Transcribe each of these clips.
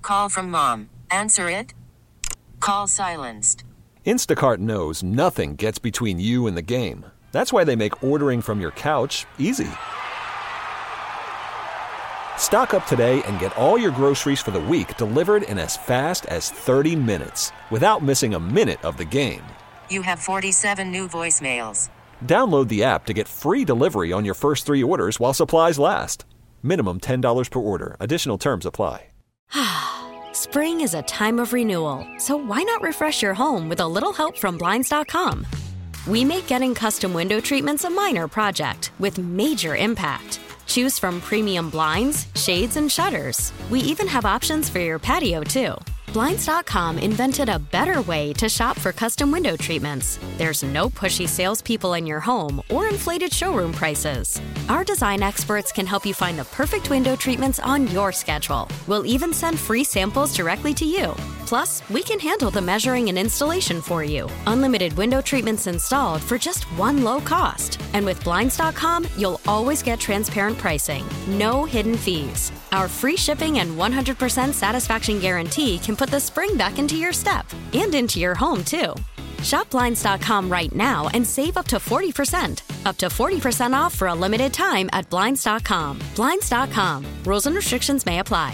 Call from mom. Answer it. Call silenced. Instacart knows nothing gets between you and the game. That's why they make ordering from your couch easy. Stock up today and get all your groceries for the week delivered in as fast as 30 minutes without missing a minute of the game. You have 47 new voicemails. Download the app to get free delivery on your first 3 orders while supplies last. Minimum $10 per order. Additional terms apply. Spring is a time of renewal, so why not refresh your home with a little help from Blinds.com? We make getting custom window treatments a minor project with major impact. Choose from premium blinds, shades, and shutters. We even have options for your patio, too. Blinds.com invented a better way to shop for custom window treatments. There's no pushy salespeople in your home or inflated showroom prices. Our design experts can help you find the perfect window treatments on your schedule. We'll even send free samples directly to you. Plus, we can handle the measuring and installation for you. Unlimited window treatments installed for just one low cost. And with Blinds.com, you'll always get transparent pricing. No hidden fees. Our free shipping and 100% satisfaction guarantee can put the spring back into your step and into your home, too. Shop Blinds.com right now and save up to 40%. Up to 40% off for a limited time at Blinds.com. Blinds.com. Rules and restrictions may apply.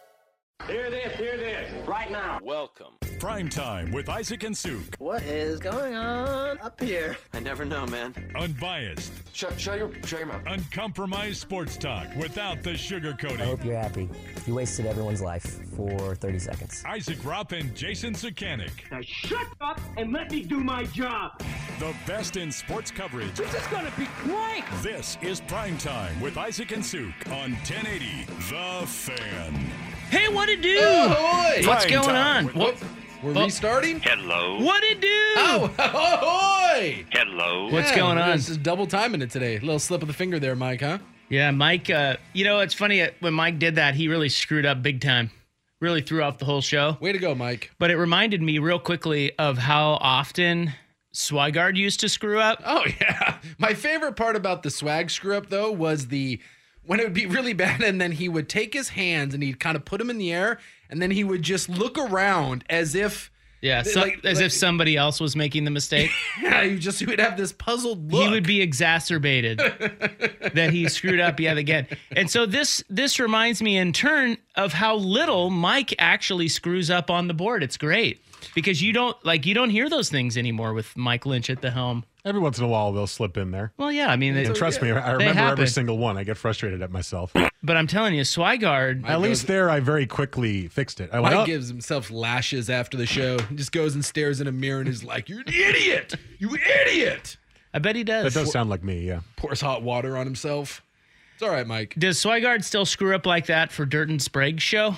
Hear this, right now. Welcome. Prime Time with Isaac and Suk. What is going on up here? I never know, man. Unbiased. Shut your mouth. Uncompromised sports talk without the sugarcoating. I hope you're happy. You wasted everyone's life for 30 seconds. Isaac Rupp and Jason Sukanik. Now shut up and let me do my job. The best in sports coverage. This is going to be great. This is Prime Time with Isaac and Suk on 1080 The Fan. Hey, what it do? Ahoy! What's Prime going time. on? What? We're restarting? Hello. What it do? Oh, ahoy! Hello. What's going on? This is double timing it today. A little slip of the finger there, Mike, huh? Yeah, Mike, it's funny. When Mike did that, he really screwed up big time. Really threw off the whole show. Way to go, Mike. But it reminded me real quickly of how often Swigard used to screw up. Oh, yeah. My favorite part about the swag screw up, though, was when it would be really bad, and then he would take his hands and he'd kind of put them in the air, and then he would just look around as if... Yeah, as if somebody else was making the mistake. Yeah, he would have this puzzled look. He would be exacerbated that he screwed up yet again. And so this reminds me in turn of how little Mike actually screws up on the board. It's great because you don't hear those things anymore with Mike Lynch at the helm. Every once in a while, they'll slip in there. Well, yeah, I mean... And trust me, I remember every single one. I get frustrated at myself. But I'm telling you, Swigard... At least there, I very quickly fixed it. Mike gives himself lashes after the show. He just goes and stares in a mirror and is like, "You're an idiot! You idiot!" I bet he does. That does sound like me, yeah. Pours hot water on himself. It's all right, Mike. Does Swigard still screw up like that for Dirt and Sprague's show?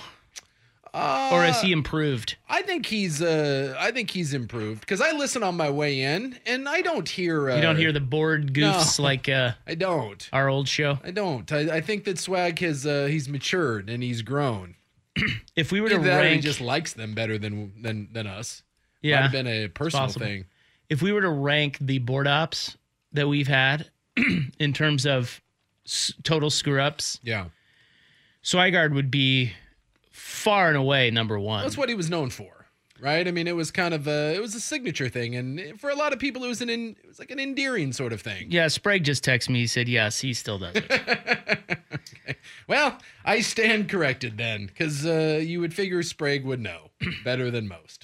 Or has he improved? I think he's improved because I listen on my way in and I don't hear. You don't hear the board goofs like I don't. Our old show. I don't. I think that Swag has he's matured and he's grown. If we were to Either that or he rank, just likes them better than us. Yeah, might have been a personal possible. thing. If we were to rank the board ops that we've had in terms of total screw ups, yeah, Swigard would be far and away number one. That's what he was known for, right? I mean, it was kind of a signature thing, and for a lot of people, it was like an endearing sort of thing. Yeah, Sprague just texted me. He said, yes, he still does it. Okay. Well, I stand corrected then, because you would figure Sprague would know better than most.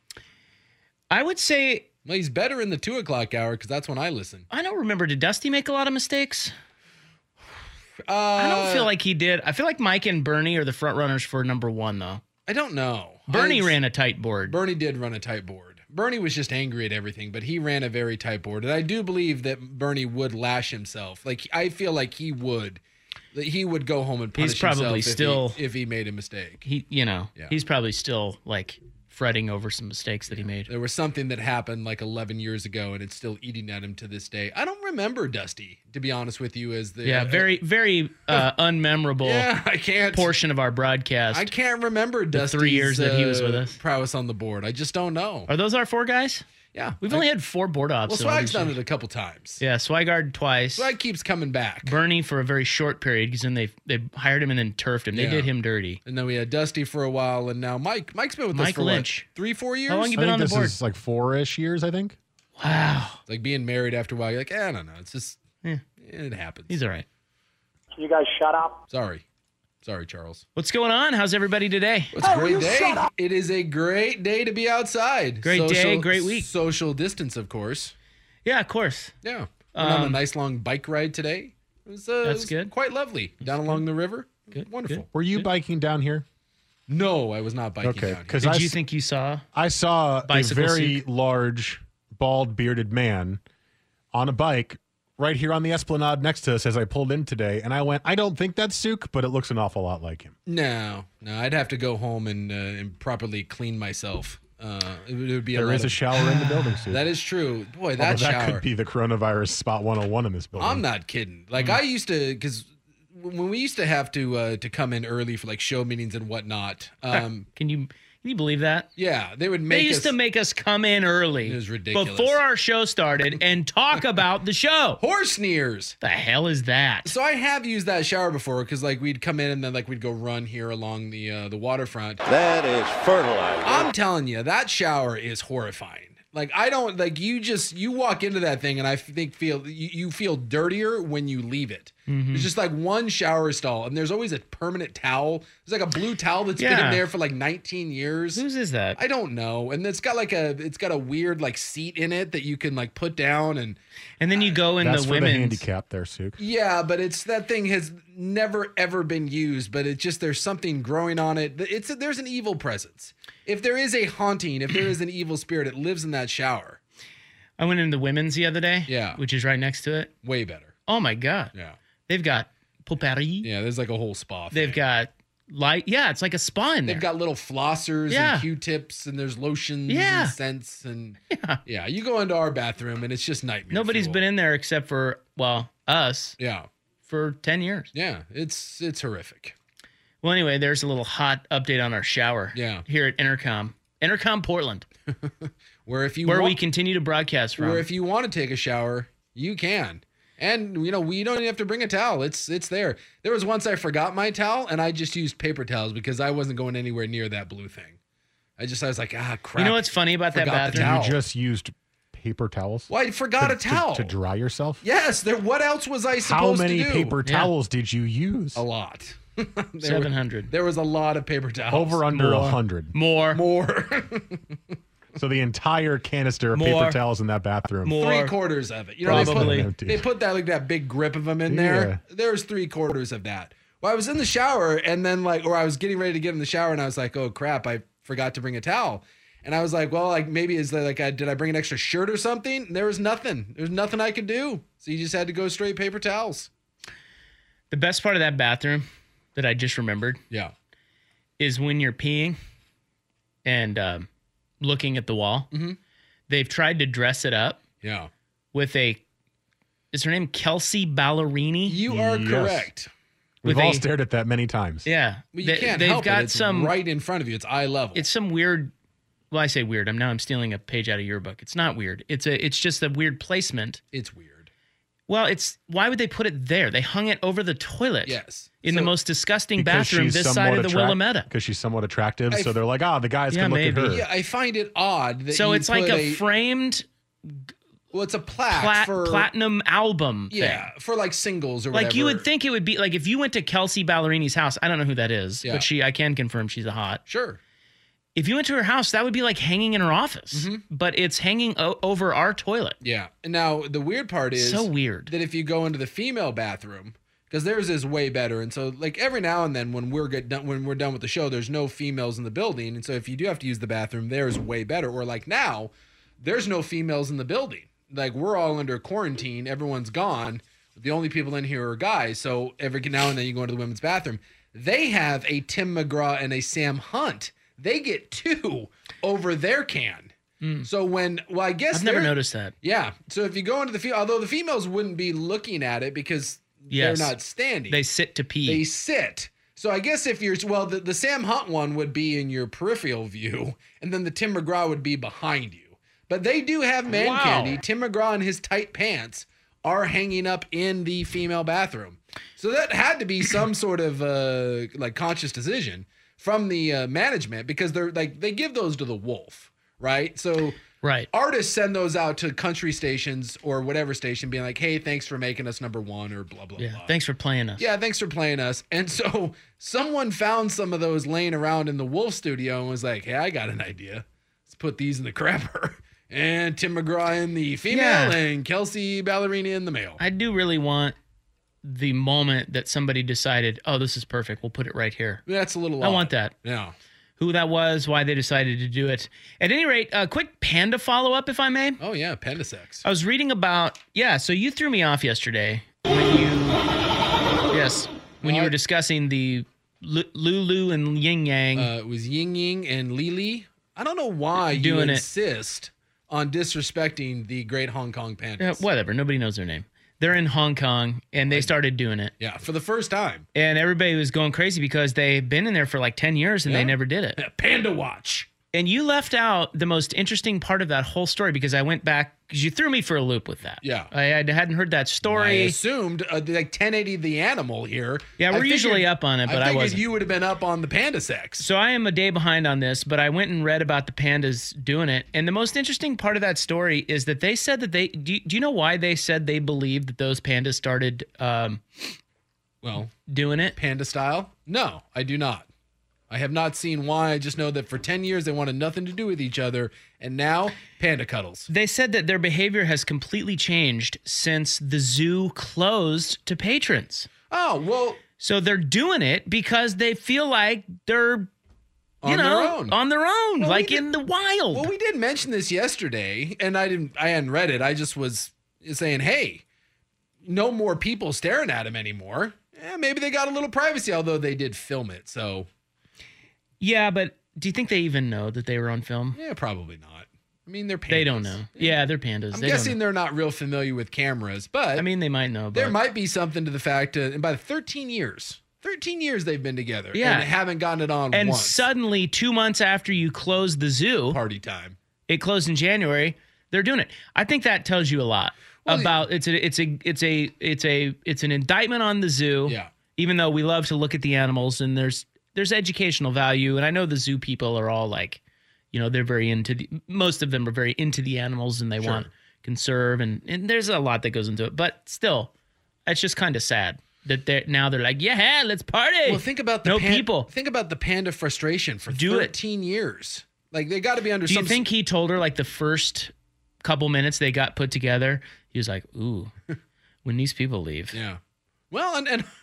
I would say... Well, he's better in the 2 o'clock hour, because that's when I listen. I don't remember. Did Dusty make a lot of mistakes? I don't feel like he did. I feel like Mike and Bernie are the front runners for number one, though. I don't know. Bernie ran a tight board. Bernie did run a tight board. Bernie was just angry at everything, but he ran a very tight board. And I do believe that Bernie would lash himself. Like, I feel like he would go home and punish himself if he made a mistake. He's probably still like fretting over some mistakes that he made. There was something that happened like 11 years ago, and it's still eating at him to this day. I don't remember Dusty, to be honest with you, as the very, very unmemorable portion of our broadcast. I can't remember Dusty's 3 years that he was with us. Prowess on the board. I just don't know. Are those our 4 guys? Yeah. We've only had 4 board ops. Well, Swag's done it a couple times. Yeah, Swigard twice. Swag keeps coming back. Bernie for a very short period because then they hired him and then turfed him. They did him dirty. And then we had Dusty for a while, and now Mike's been with us for Lynch. what, 3-4 years? How long you been on the board? This is like 4-ish years, I think. Wow. It's like being married after a while. You're like, I don't know. It's just, it happens. He's all right. Can you guys shut up? Sorry, Charles. What's going on? How's everybody today? It's a great day. It is a great day to be outside. Great day, great week. Social distance, of course. Yeah, of course. Yeah. Went on a nice long bike ride today. It was good. Quite lovely. Down along the river. Good. Wonderful. Good. Were you biking down here? No, I was not biking down here. Did you think you saw? I saw a very Souk? large, bald, bearded man on a bike right here on the Esplanade next to us as I pulled in today, and I went, I don't think that's Souk, but it looks an awful lot like him. No, I'd have to go home and properly clean myself. It would be there is a shower in the building, Souk. That is true. Boy, that shower could be the coronavirus spot 101 in this building. I'm not kidding. Like I used to, because when we used to have to come in early for like show meetings and whatnot. Can you believe that? Yeah, they used to make us come in early. It was ridiculous. Before our show started and talk about the show. Horse nears. The hell is that? So I have used that shower before because like we'd come in and then like we'd go run here along the waterfront. That is fertilizer. I'm telling you, that shower is horrifying. Like I don't like you walk into that thing and I think you feel dirtier when you leave it. Mm-hmm. There's just like one shower stall and there's always a permanent towel. There's like a blue towel that's been in there for like 19 years. Whose is that? I don't know. And it's got a weird like seat in it that you can like put down and then you go in that's the for women's the handicap there, Souk. Yeah, but that thing has never ever been used, but it's just there's something growing on it. There's an evil presence. If there is a haunting, if there is an evil spirit, it lives in that shower. I went into the women's the other day. Yeah. Which is right next to it. Way better. Oh my God. Yeah. They've got potpourri. Yeah, there's like a whole spa. They've got it's like a spa in there. They've got little flossers and Q-tips and there's lotions and scents and you go into our bathroom and it's just nightmare. Nobody's been in there except for us. Yeah. For 10 years. Yeah, it's horrific. Well, anyway, there's a little hot update on our shower. Yeah. Here at Intercom Portland. where we continue to broadcast from. Where if you want to take a shower, you can. And, we don't even have to bring a towel. It's there. There was once I forgot my towel, and I just used paper towels because I wasn't going anywhere near that blue thing. I was like, crap. You know what's funny about that bathroom? You just used paper towels? Well, I forgot a towel. To dry yourself? Yes. What else was I supposed to do? How many paper towels did you use? A lot. 700. There was a lot of paper towels. Over under 100. More. So the entire canister of paper towels in that bathroom. More. 3/4 of it. Probably. They put that like that big grip of them in there. There's 3/4 of that. Well, I was in the shower and then I was getting ready to get in the shower and I was like, oh crap, I forgot to bring a towel. And I was like, well, like maybe did I bring an extra shirt or something? And there was nothing. There's nothing I could do. So you just had to go straight paper towels. The best part of that bathroom that I just remembered. Yeah. Is when you're peeing and looking at the wall. Mm-hmm. They've tried to dress it up. Yeah. With is her name Kelsey Ballerini? You are correct. We've all stared at that many times. Yeah. Well, you can't help it. It's right in front of you. It's eye level. It's some weird, well, I say weird. I'm stealing a page out of your book. It's not weird. It's just a weird placement. It's weird. Well, why would they put it there? They hung it over the toilet. Yes. In the most disgusting bathroom this side of the Willamette. Because she's somewhat attractive. So they're like, the guys can look at her. Yeah, I find it odd that so it's like a framed... Well, it's a plaque for platinum album thing. Yeah, for like singles or whatever. Like you would think it would be like if you went to Kelsey Ballerini's house. I don't know who that is, but I can confirm she's a hot. Sure. If you went to her house, that would be like hanging in her office, but it's hanging over our toilet. Yeah. Now the weird part is so weird that if you go into the female bathroom, because theirs is way better, and so like every now and then when we're done with the show, there's no females in the building, and so if you do have to use the bathroom, theirs way better. Or like now, there's no females in the building. Like we're all under quarantine, everyone's gone. The only people in here are guys. So every now and then you go into the women's bathroom. They have a Tim McGraw and a Sam Hunt. They get 2 over their can. So I guess I've never noticed that. Yeah. So if you go into the although the females wouldn't be looking at it because they're not standing. They sit to pee. They sit. So I guess if you're the Sam Hunt one would be in your peripheral view, and then the Tim McGraw would be behind you. But they do have man candy. Tim McGraw and his tight pants are hanging up in the female bathroom. So that had to be some sort of like conscious decision from the management, because they're like, they give those to the Wolf, right? So artists send those out to country stations or whatever station being like, hey, thanks for making us number one or blah, blah, blah. Thanks for playing us. Yeah, thanks for playing us. And so someone found some of those laying around in the Wolf studio and was like, hey, I got an idea. Let's put these in the crapper. And Tim McGraw in the female and Kelsey Ballerini in the male. I do really want the moment that somebody decided, oh, this is perfect. We'll put it right here. That's a little odd. I want that. Yeah. Who that was, why they decided to do it. At any rate, a quick panda follow-up, if I may. Oh, yeah, panda sex. I was reading about, so you threw me off yesterday when you were discussing the Lulu and Yin Yang. It was Ying Ying and Lili. I don't know why you insist on disrespecting the great Hong Kong pandas. Whatever, nobody knows their name. They're in Hong Kong, and they started doing it. Yeah, for the first time. And everybody was going crazy because they've been in there for like 10 years, and they never did it. Panda Watch. And you left out the most interesting part of that whole story, because I went back, because you threw me for a loop with that. Yeah. I hadn't heard that story. I assumed like 1080 the animal here. Yeah, we're usually up on it, but I wasn't. You would have been up on the panda sex. So I am a day behind on this, but I went and read about the pandas doing it. And the most interesting part of that story is that they said that they, do you know why they said they believed that those pandas started doing it? Panda style? No, I do not. I have not seen why. I just know that for 10 years they wanted nothing to do with each other, and now panda cuddles. They said that their behavior has completely changed since the zoo closed to patrons. Oh, well. So they're doing it because they feel like they're on their own, well, like in the wild. Well, we did mention this yesterday, and I hadn't read it. I just was saying, hey, no more people staring at him anymore. Maybe they got a little privacy, although they did film it, so... Yeah, but do you think they even know that they were on film? Yeah, probably not. I mean, they're pandas. They don't know. Yeah, they're pandas. I'm guessing they're not real familiar with cameras, but... I mean, they might know. But there might be something to the fact, and by 13 years they've been together, and haven't gotten it on and once. Suddenly, 2 months after you close the zoo... Party time. It closed in January. They're doing it. I think that tells you a lot about... It's an indictment on the zoo. Yeah. Even though we love to look at the animals, and there's educational value, and I know the zoo people are all like, they're very most of them are very into the animals, and they want to conserve, and there's a lot that goes into it. But still, it's just kind of sad that they're like, yeah, let's party. Well, think about Think about the panda frustration for 13 years. Like, they got to be under. Do you think he told her like the first couple minutes they got put together, he was like, ooh, when these people leave? Yeah. Well,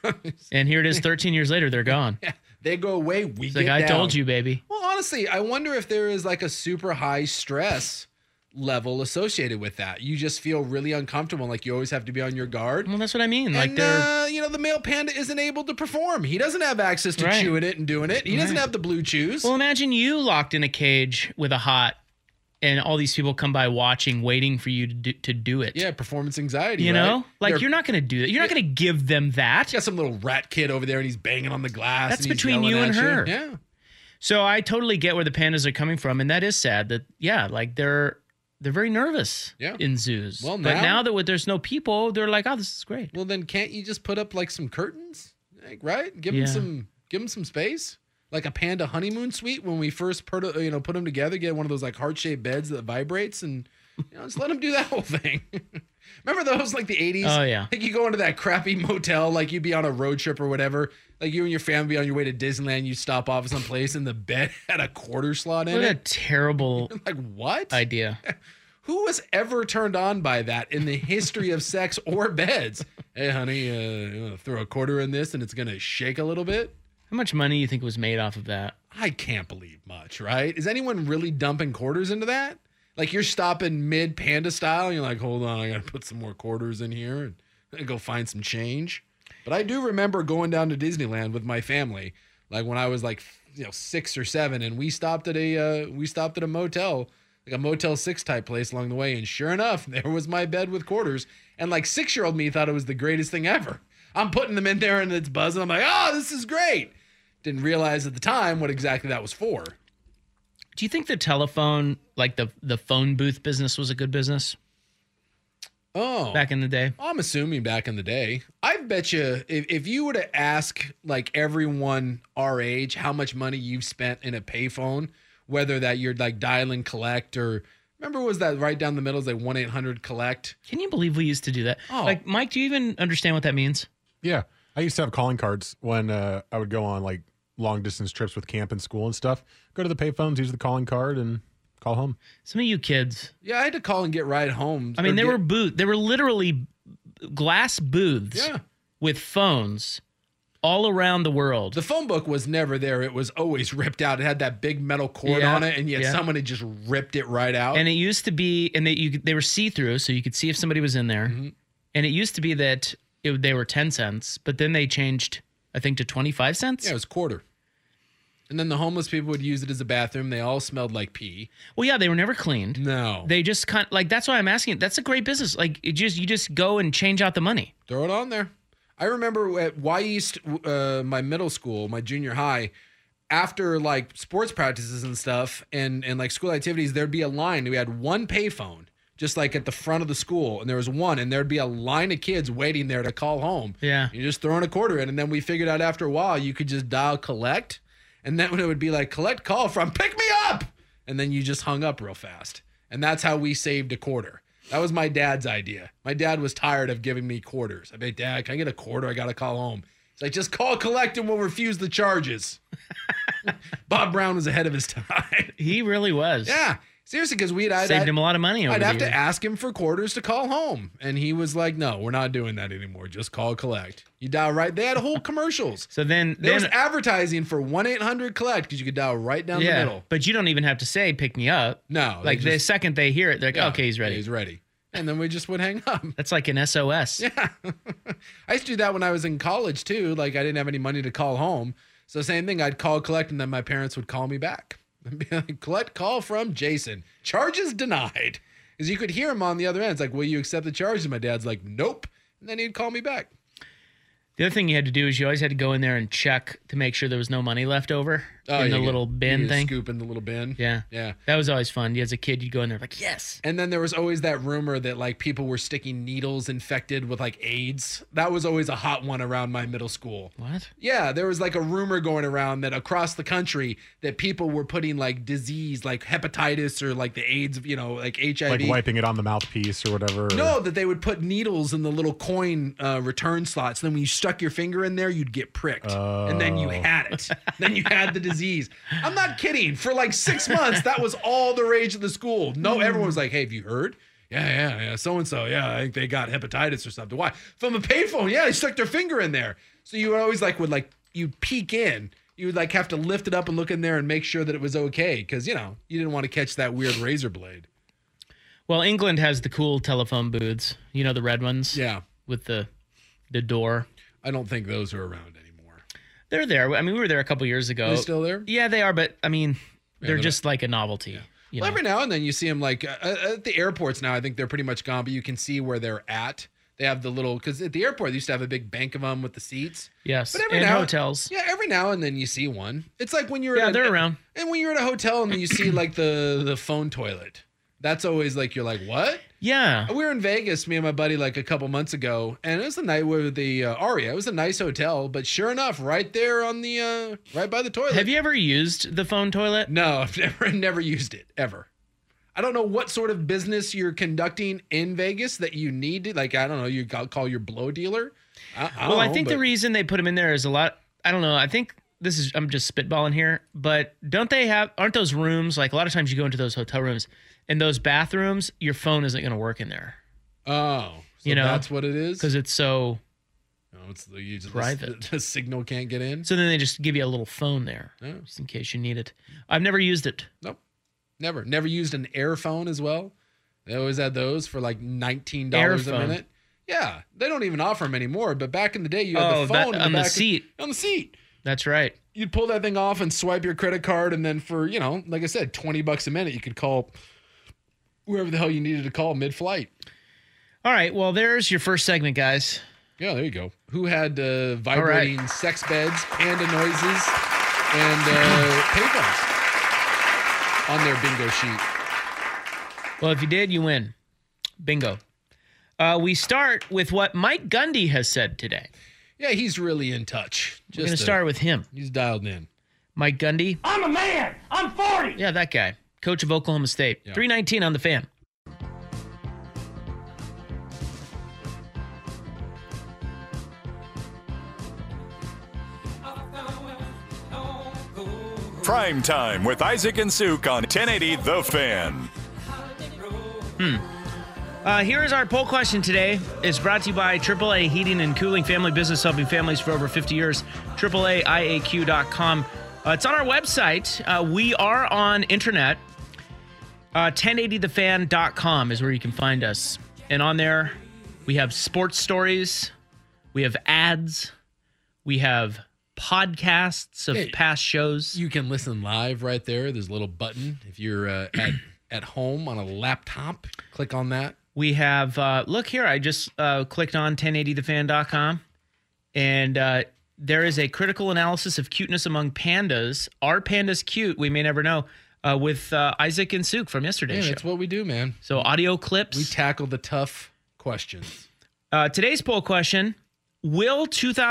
and here it is, 13 years later, they're gone. Yeah. They go away, we get down. I down. told you, baby. Well, honestly, I wonder if there is like a super high stress level associated with that. You just feel really uncomfortable, like you always have to be on your guard. Well, that's what I mean. And, like the male panda isn't able to perform. He doesn't have access to chewing it and doing it. He doesn't have the blue chews. Well, imagine you locked in a cage with a hot, and all these people come by watching, waiting for you to do it. Yeah, performance anxiety. You know? Like, you're not going to do that. You're not going to give them that. You got some little rat kid over there, and he's banging on the glass. That's between you and her. Yeah. So I totally get where the pandas are coming from, and that is sad that, like, they're very nervous in zoos. Well, but now that there's no people, they're like, oh, this is great. Well, then can't you just put up, like, some curtains? Like, right? Give them some space. Like a panda honeymoon suite when we first put them together, get one of those like heart-shaped beds that vibrates, and just let them do that whole thing. Remember those, like the 80s? Oh, yeah. Like you go into that crappy motel, like you'd be on a road trip or whatever. Like you and your family be on your way to Disneyland, you stop off at some place and the bed had a quarter slot in it. What a terrible like what? idea. Who was ever turned on by that in the history of sex or beds? Hey, honey, throw a quarter in this and it's going to shake a little bit? How much money do you think was made off of that? I can't believe much, right? Is anyone really dumping quarters into that? Like you're stopping mid panda style and you're like, hold on, I got to put some more quarters in here and go find some change. But I do remember going down to Disneyland with my family, like when I was like 6 or 7, and we stopped at a motel, like a Motel 6 type place along the way, and sure enough, there was my bed with quarters, and like 6-year-old me thought it was the greatest thing ever. I'm putting them in there and it's buzzing. I'm like, oh, this is great. Didn't realize at the time what exactly that was for. Do you think the telephone, like the phone booth business, was a good business? Oh, back in the day? I'm assuming back in the day. I bet you if you were to ask like everyone our age how much money you've spent in a payphone, whether that you're like dialing collect or remember was that right down the middle is like 1-800-COLLECT? Can you believe we used to do that? Oh. Like, Mike, do you even understand what that means? Yeah. I used to have calling cards when I would go on like long distance trips with camp and school and stuff. Go to the payphones, use the calling card, and call home. Some of you kids. Yeah, I had to call and get ride home. I mean, they were literally glass booths with phones all around the world. The phone book was never there. It was always ripped out. It had that big metal cord on it, and yet someone had just ripped it right out. And it used to be, and they were see-through, so you could see if somebody was in there. Mm-hmm. And it used to be that they were 10 cents, but then they changed, I think, to 25 cents. Yeah, it was quarter. And then the homeless people would use it as a bathroom. They all smelled like pee. Well, yeah, they were never cleaned. No. They just kind of, like, that's why I'm asking. That's a great business. Like, you just go and change out the money. Throw it on there. I remember at Y East, my middle school, my junior high, after like sports practices and stuff and like school activities, there'd be a line. We had one payphone just like at the front of the school, and there was one, and there'd be a line of kids waiting there to call home. Yeah. You're just throwing a quarter in, and then we figured out after a while you could just dial collect, and then when it would be like collect call from pick me up, and then you just hung up real fast. And that's how we saved a quarter. That was my dad's idea. My dad was tired of giving me quarters. I bet, Dad, can I get a quarter? I got to call home. He's like, just call collect and we'll refuse the charges. Bob Brown was ahead of his time. He really was. Yeah. Seriously, because saved him a lot of money over I'd the have years. to ask him for quarters to call home. And he was like, no, we're not doing that anymore. Just call collect. You dial right. They had whole commercials. So then there was advertising for 1-800-COLLECT because you could dial right down the middle. But you don't even have to say pick me up. No. Like the second they hear it, they're like, okay, he's ready. Yeah, he's ready. And then we just would hang up. That's like an SOS. Yeah. I used to do that when I was in college too. Like I didn't have any money to call home. So same thing, I'd call collect and then my parents would call me back. I'd be like, collect call from Jason. Charges denied. Because you could hear him on the other end. It's like, will you accept the charges? And my dad's like, nope. And then he'd call me back. The other thing you had to do is you always had to go in there and check to make sure there was no money left over in the little bin thing. Scoop in the little bin. Yeah. Yeah. That was always fun. As a kid, you'd go in there like, yes. And then there was always that rumor that like people were sticking needles infected with like AIDS. That was always a hot one around my middle school. What? Yeah. There was like a rumor going around that across the country that people were putting like disease, like hepatitis or like the AIDS, like HIV. Like wiping it on the mouthpiece or whatever. No, that they would put needles in the little coin return slots. Then when you stuck your finger in there, you'd get pricked. And then you had it. Then you had the disease. I'm not kidding. For like 6 months, that was all the rage of the school. No, everyone was like, hey, have you heard? Yeah. So-and-so. Yeah, I think they got hepatitis or something. Why? From a payphone. Yeah, they stuck their finger in there. So you always you'd peek in. You would like have to lift it up and look in there and make sure that it was okay. Because, you didn't want to catch that weird razor blade. Well, England has the cool telephone booths. You know, the red ones? Yeah. With the door. I don't think those are around anymore. They're there. I mean, we were there a couple years ago. Are they still there? Yeah, they are. But I mean, they're just like a novelty. Yeah. Well, every now and then you see them like at the airports now. I think they're pretty much gone, but you can see where they're at. They have the little, because at the airport they used to have a big bank of them with the seats. Yes, but every hotels. Yeah, every now and then you see one. It's like when you're they're around. And when you're at a hotel and you see like the phone toilet. That's always like, you're like, what? Yeah. We were in Vegas, me and my buddy, like a couple months ago, and it was the night with the Aria. It was a nice hotel, but sure enough, right there on the, right by the toilet. Have you ever used the phone toilet? No, I've never used it, ever. I don't know what sort of business you're conducting in Vegas that you need to, like, I don't know, you call your blow dealer? I think the reason they put them in there is a lot, I don't know, I think I'm just spitballing here, but aren't those rooms, like a lot of times you go into those hotel rooms, in those bathrooms, your phone isn't going to work in there. Oh, so that's what it is? Because it's so private. The signal can't get in? So then they just give you a little phone there, just in case you need it. I've never used it. Nope. Never. Never used an Air phone as well. They always had those for like $19 a minute. Yeah. They don't even offer them anymore, but back in the day, you had the phone on the seat. On the seat. That's right. You'd pull that thing off and swipe your credit card, and then for, like I said, $20 a minute, you could call wherever the hell you needed to call mid-flight. All right. Well, there's your first segment, guys. Yeah, there you go. Who had vibrating sex beds, panda noises, and payphones? on their bingo sheet. Well, if you did, you win. Bingo. We start with what Mike Gundy has said today. Yeah, he's really in touch. We're going to start with him. He's dialed in. Mike Gundy. I'm a man. I'm 40. Yeah, that guy. Coach of Oklahoma State. Yeah. 319 on the Fan. Prime Time with Isaac and Suk on 1080 The Fan. Here is our poll question today. It's brought to you by AAA Heating and Cooling, family business helping families for over 50 years. AAAIAQ.com. It's on our website. We are on internet. 1080thefan.com is where you can find us. And on there, we have sports stories. We have ads. We have podcasts of past shows. You can listen live right there. There's a little button. If you're at home on a laptop, click on that. We have, look here, I just clicked on 1080thefan.com, and there is a critical analysis of cuteness among pandas. Are pandas cute? We may never know. With Isaac and Suk from yesterday's show. That's what we do, man. So audio clips. We tackle the tough questions. Today's poll question, will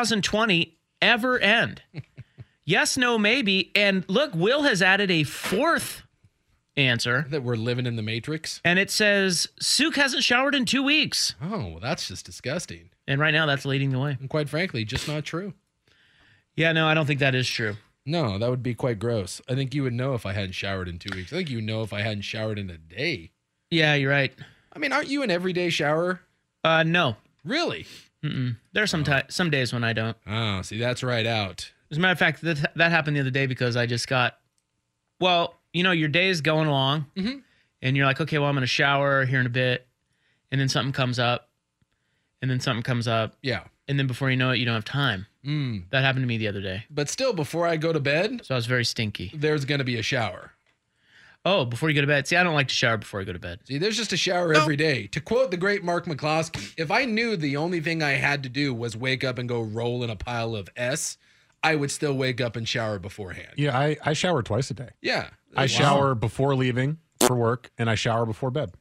2020 ever end? Yes, no, maybe. And look, Will has added a fourth answer. That we're living in the Matrix? And it says, Suk hasn't showered in 2 weeks. Oh, well, that's just disgusting. And right now, that's leading the way. And quite frankly, just not true. Yeah, no, I don't think that is true. No, that would be quite gross. I think you would know if I hadn't showered in 2 weeks. I think you would know if I hadn't showered in a day. Yeah, you're right. I mean, aren't you an everyday shower? No. Really? Mm-mm. There are some days when I don't. Oh, see, that's right out. As a matter of fact, that happened the other day because I just got, well, you know, your day is going along, and you're like, okay, well, I'm going to shower here in a bit, and then something comes up, and then something comes up. Yeah. And then before you know it, you don't have time. That happened to me the other day. But still, before I go to bed, so I was very stinky. There's going to be a shower. Oh, before you go to bed? See, I don't like to shower before I go to bed. See, there's just a shower every day. To quote the great Mark McCloskey, if I knew the only thing I had to do was wake up and go roll in a pile of S, I would still wake up and shower beforehand. Yeah, I shower twice a day. Yeah. I shower before leaving for work, and I shower before bed.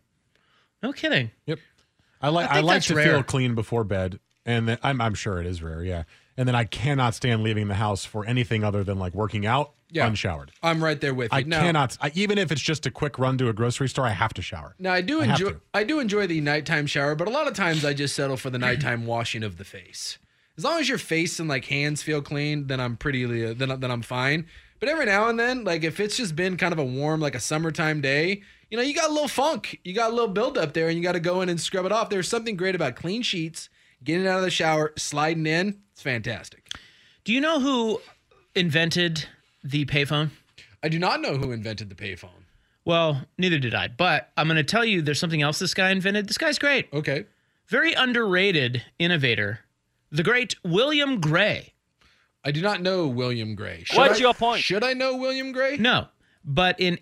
No kidding. Yep. I like to feel clean before bed, and then I'm sure it is rare, yeah. And then I cannot stand leaving the house for anything other than like working out unshowered. I'm right there with you. Even if it's just a quick run to a grocery store, I have to shower. Now I do enjoy the nighttime shower, but a lot of times I just settle for the nighttime washing of the face. As long as your face and like hands feel clean, then I'm then I'm fine. But every now and then, like if it's just been kind of a warm, like a summertime day, you know, you got a little funk, you got a little buildup there, and you got to go in and scrub it off. There's something great about clean sheets, getting out of the shower, sliding in. It's fantastic. Do you know who invented the payphone? I do not know who invented the payphone. Well, neither did I. But I'm going to tell you there's something else this guy invented. This guy's great. Okay. Very underrated innovator. The great William Gray. I do not know William Gray. What's your point? Should I know William Gray? No. But in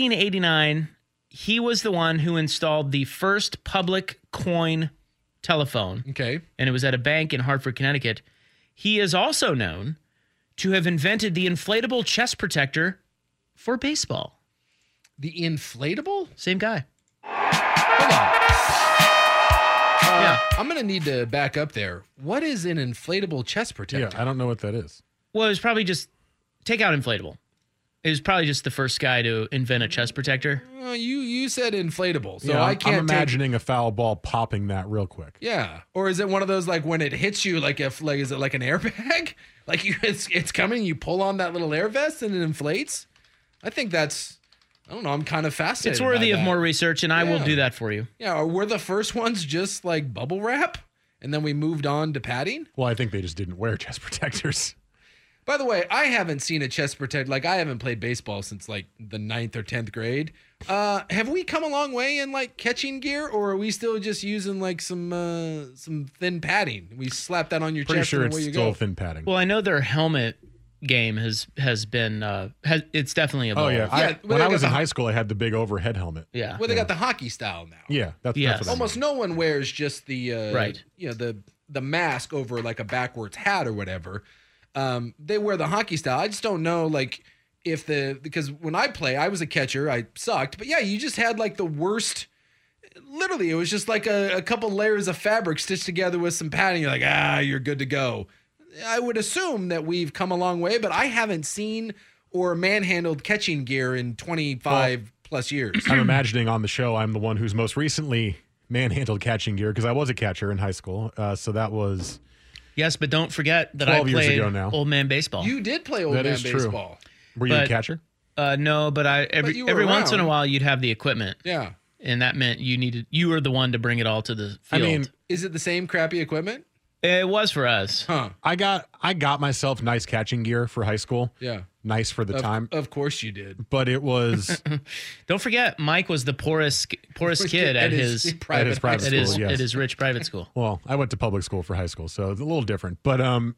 1889, he was the one who installed the first public coin telephone. Okay. And it was at a bank in Hartford, Connecticut. He is also known to have invented the inflatable chest protector for baseball. The inflatable? Same guy. Hold on. Yeah. I'm going to need to back up there. What is an inflatable chest protector? Yeah, I don't know what that is. Well, it was probably just take out inflatable. It was probably just the first guy to invent a chest protector. You said inflatable, so yeah, I can't. I'm imagining a foul ball popping that real quick. Yeah, or is it one of those like when it hits you, like is it like an airbag? Like it's coming, you pull on that little air vest and it inflates. I think that's. I don't know. I'm kind of fascinated. It's worthy of more research, and I will do that for you. Yeah, or were the first ones just like bubble wrap, and then we moved on to padding? Well, I think they just didn't wear chest protectors. By the way, I haven't seen a chest protector. Like, I haven't played baseball since, like, the 9th or 10th grade. Have we come a long way in, like, catching gear? Or are we still just using, like, some thin padding? We slap that on your Pretty chest sure and away it's you still go. thin padding. Well, I know their helmet game has been, it's definitely evolved. Oh, yeah. When I was in high school, I had the big overhead helmet. Yeah. Well, they got the hockey style now. Yeah. That's what Almost no one wears just the, right. You know, the mask over, like, a backwards hat or whatever. They wear the hockey style. I just don't know, like, because when I play, I was a catcher, I sucked, but yeah, you just had like the worst. Literally, it was just like a couple layers of fabric stitched together with some padding. You're like, you're good to go. I would assume that we've come a long way, but I haven't seen or manhandled catching gear in 25 plus years. I'm imagining on the show, I'm the one who's most recently manhandled catching gear because I was a catcher in high school. So that was. Yes, but don't forget that I played old man baseball. You did play old man baseball. Were you a catcher? No, but every once in a while you'd have the equipment. Yeah. And that meant you were the one to bring it all to the field. I mean, is it the same crappy equipment? It was for us. Huh. I got myself nice catching gear for high school. Yeah. Nice for the time. Of course you did. But it was. Don't forget, Mike was the poorest kid at his private school. At his rich private school. Well, I went to public school for high school, so it's a little different. But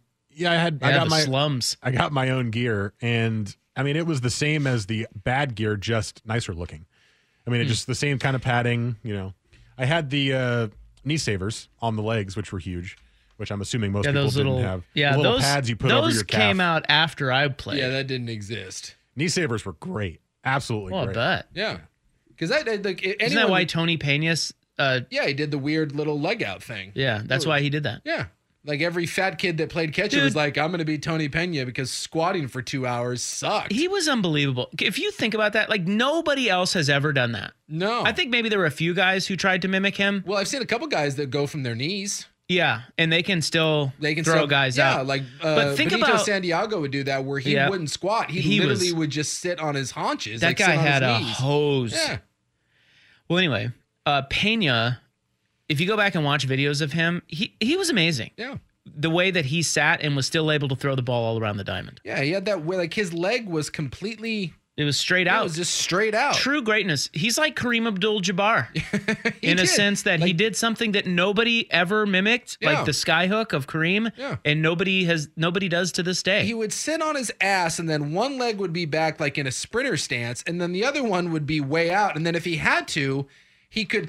I got my slums. I got my own gear, and I mean it was the same as the bad gear, just nicer looking. I mean, it's just the same kind of padding, I had the knee savers on the legs, which were huge, which I'm assuming most people didn't have. Yeah, the little pads you put over your calf. Those came out after I played. Yeah, that didn't exist. Knee savers were great. Absolutely great. I bet. Yeah. Because isn't that why Tony Pena... yeah, he did the weird little leg out thing. Yeah, that's why he did that. Yeah. Like every fat kid that played catcher was like, I'm going to be Tony Pena because squatting for 2 hours sucked. He was unbelievable. If you think about that, like nobody else has ever done that. No. I think maybe there were a few guys who tried to mimic him. Well, I've seen a couple guys that go from their knees. Yeah, and they can still throw guys out. Yeah, like but think Benito Santiago would do that where he wouldn't squat. He literally would just sit on his haunches. That guy had a hose. Yeah. Well, anyway, Pena, if you go back and watch videos of him, he was amazing. Yeah. The way that he sat and was still able to throw the ball all around the diamond. Yeah, he had that way, like his leg was completely... It was straight out. It was just straight out. True greatness. He's like Kareem Abdul-Jabbar in a sense that he did something that nobody ever mimicked, like the skyhook of Kareem, and nobody does to this day. He would sit on his ass, and then one leg would be back like in a sprinter stance, and then the other one would be way out. And then if he had to, he could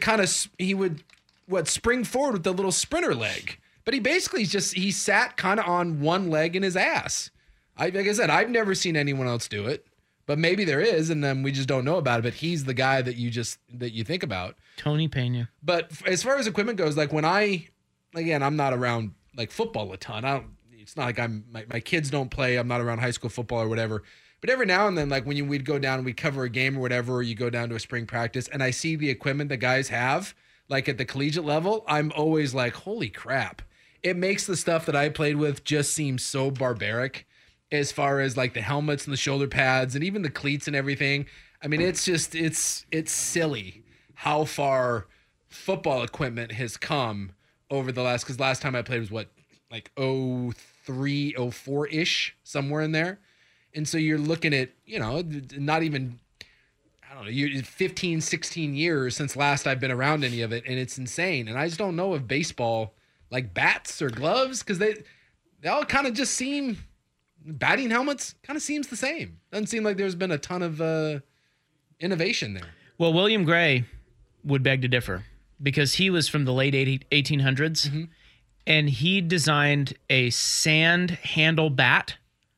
spring forward with the little sprinter leg. But he basically he sat kind of on one leg in his ass. Like I said, I've never seen anyone else do it, but maybe there is, and then we just don't know about it. But he's the guy that you think about. Tony Pena. But as far as equipment goes, like when I'm not around like football a ton. It's not like my kids don't play. I'm not around high school football or whatever. But every now and then, like when we'd go down and we'd cover a game or whatever, or you go down to a spring practice, and I see the equipment the guys have, like at the collegiate level, I'm always like, holy crap. It makes the stuff that I played with just seem so barbaric as far as like the helmets and the shoulder pads and even the cleats and everything. I mean, it's just, it's silly how far football equipment has come over the because last time I played was what, like 03, 04-ish, somewhere in there. And so you're looking at, not even, I don't know, 15, 16 years since last I've been around any of it. And it's insane. And I just don't know if baseball, like bats or gloves, because they all kind of just seem, batting helmets kind of seems the same. Doesn't seem like there's been a ton of innovation there. Well, William Gray would beg to differ because he was from the late 1800s and he designed a sand handle bat.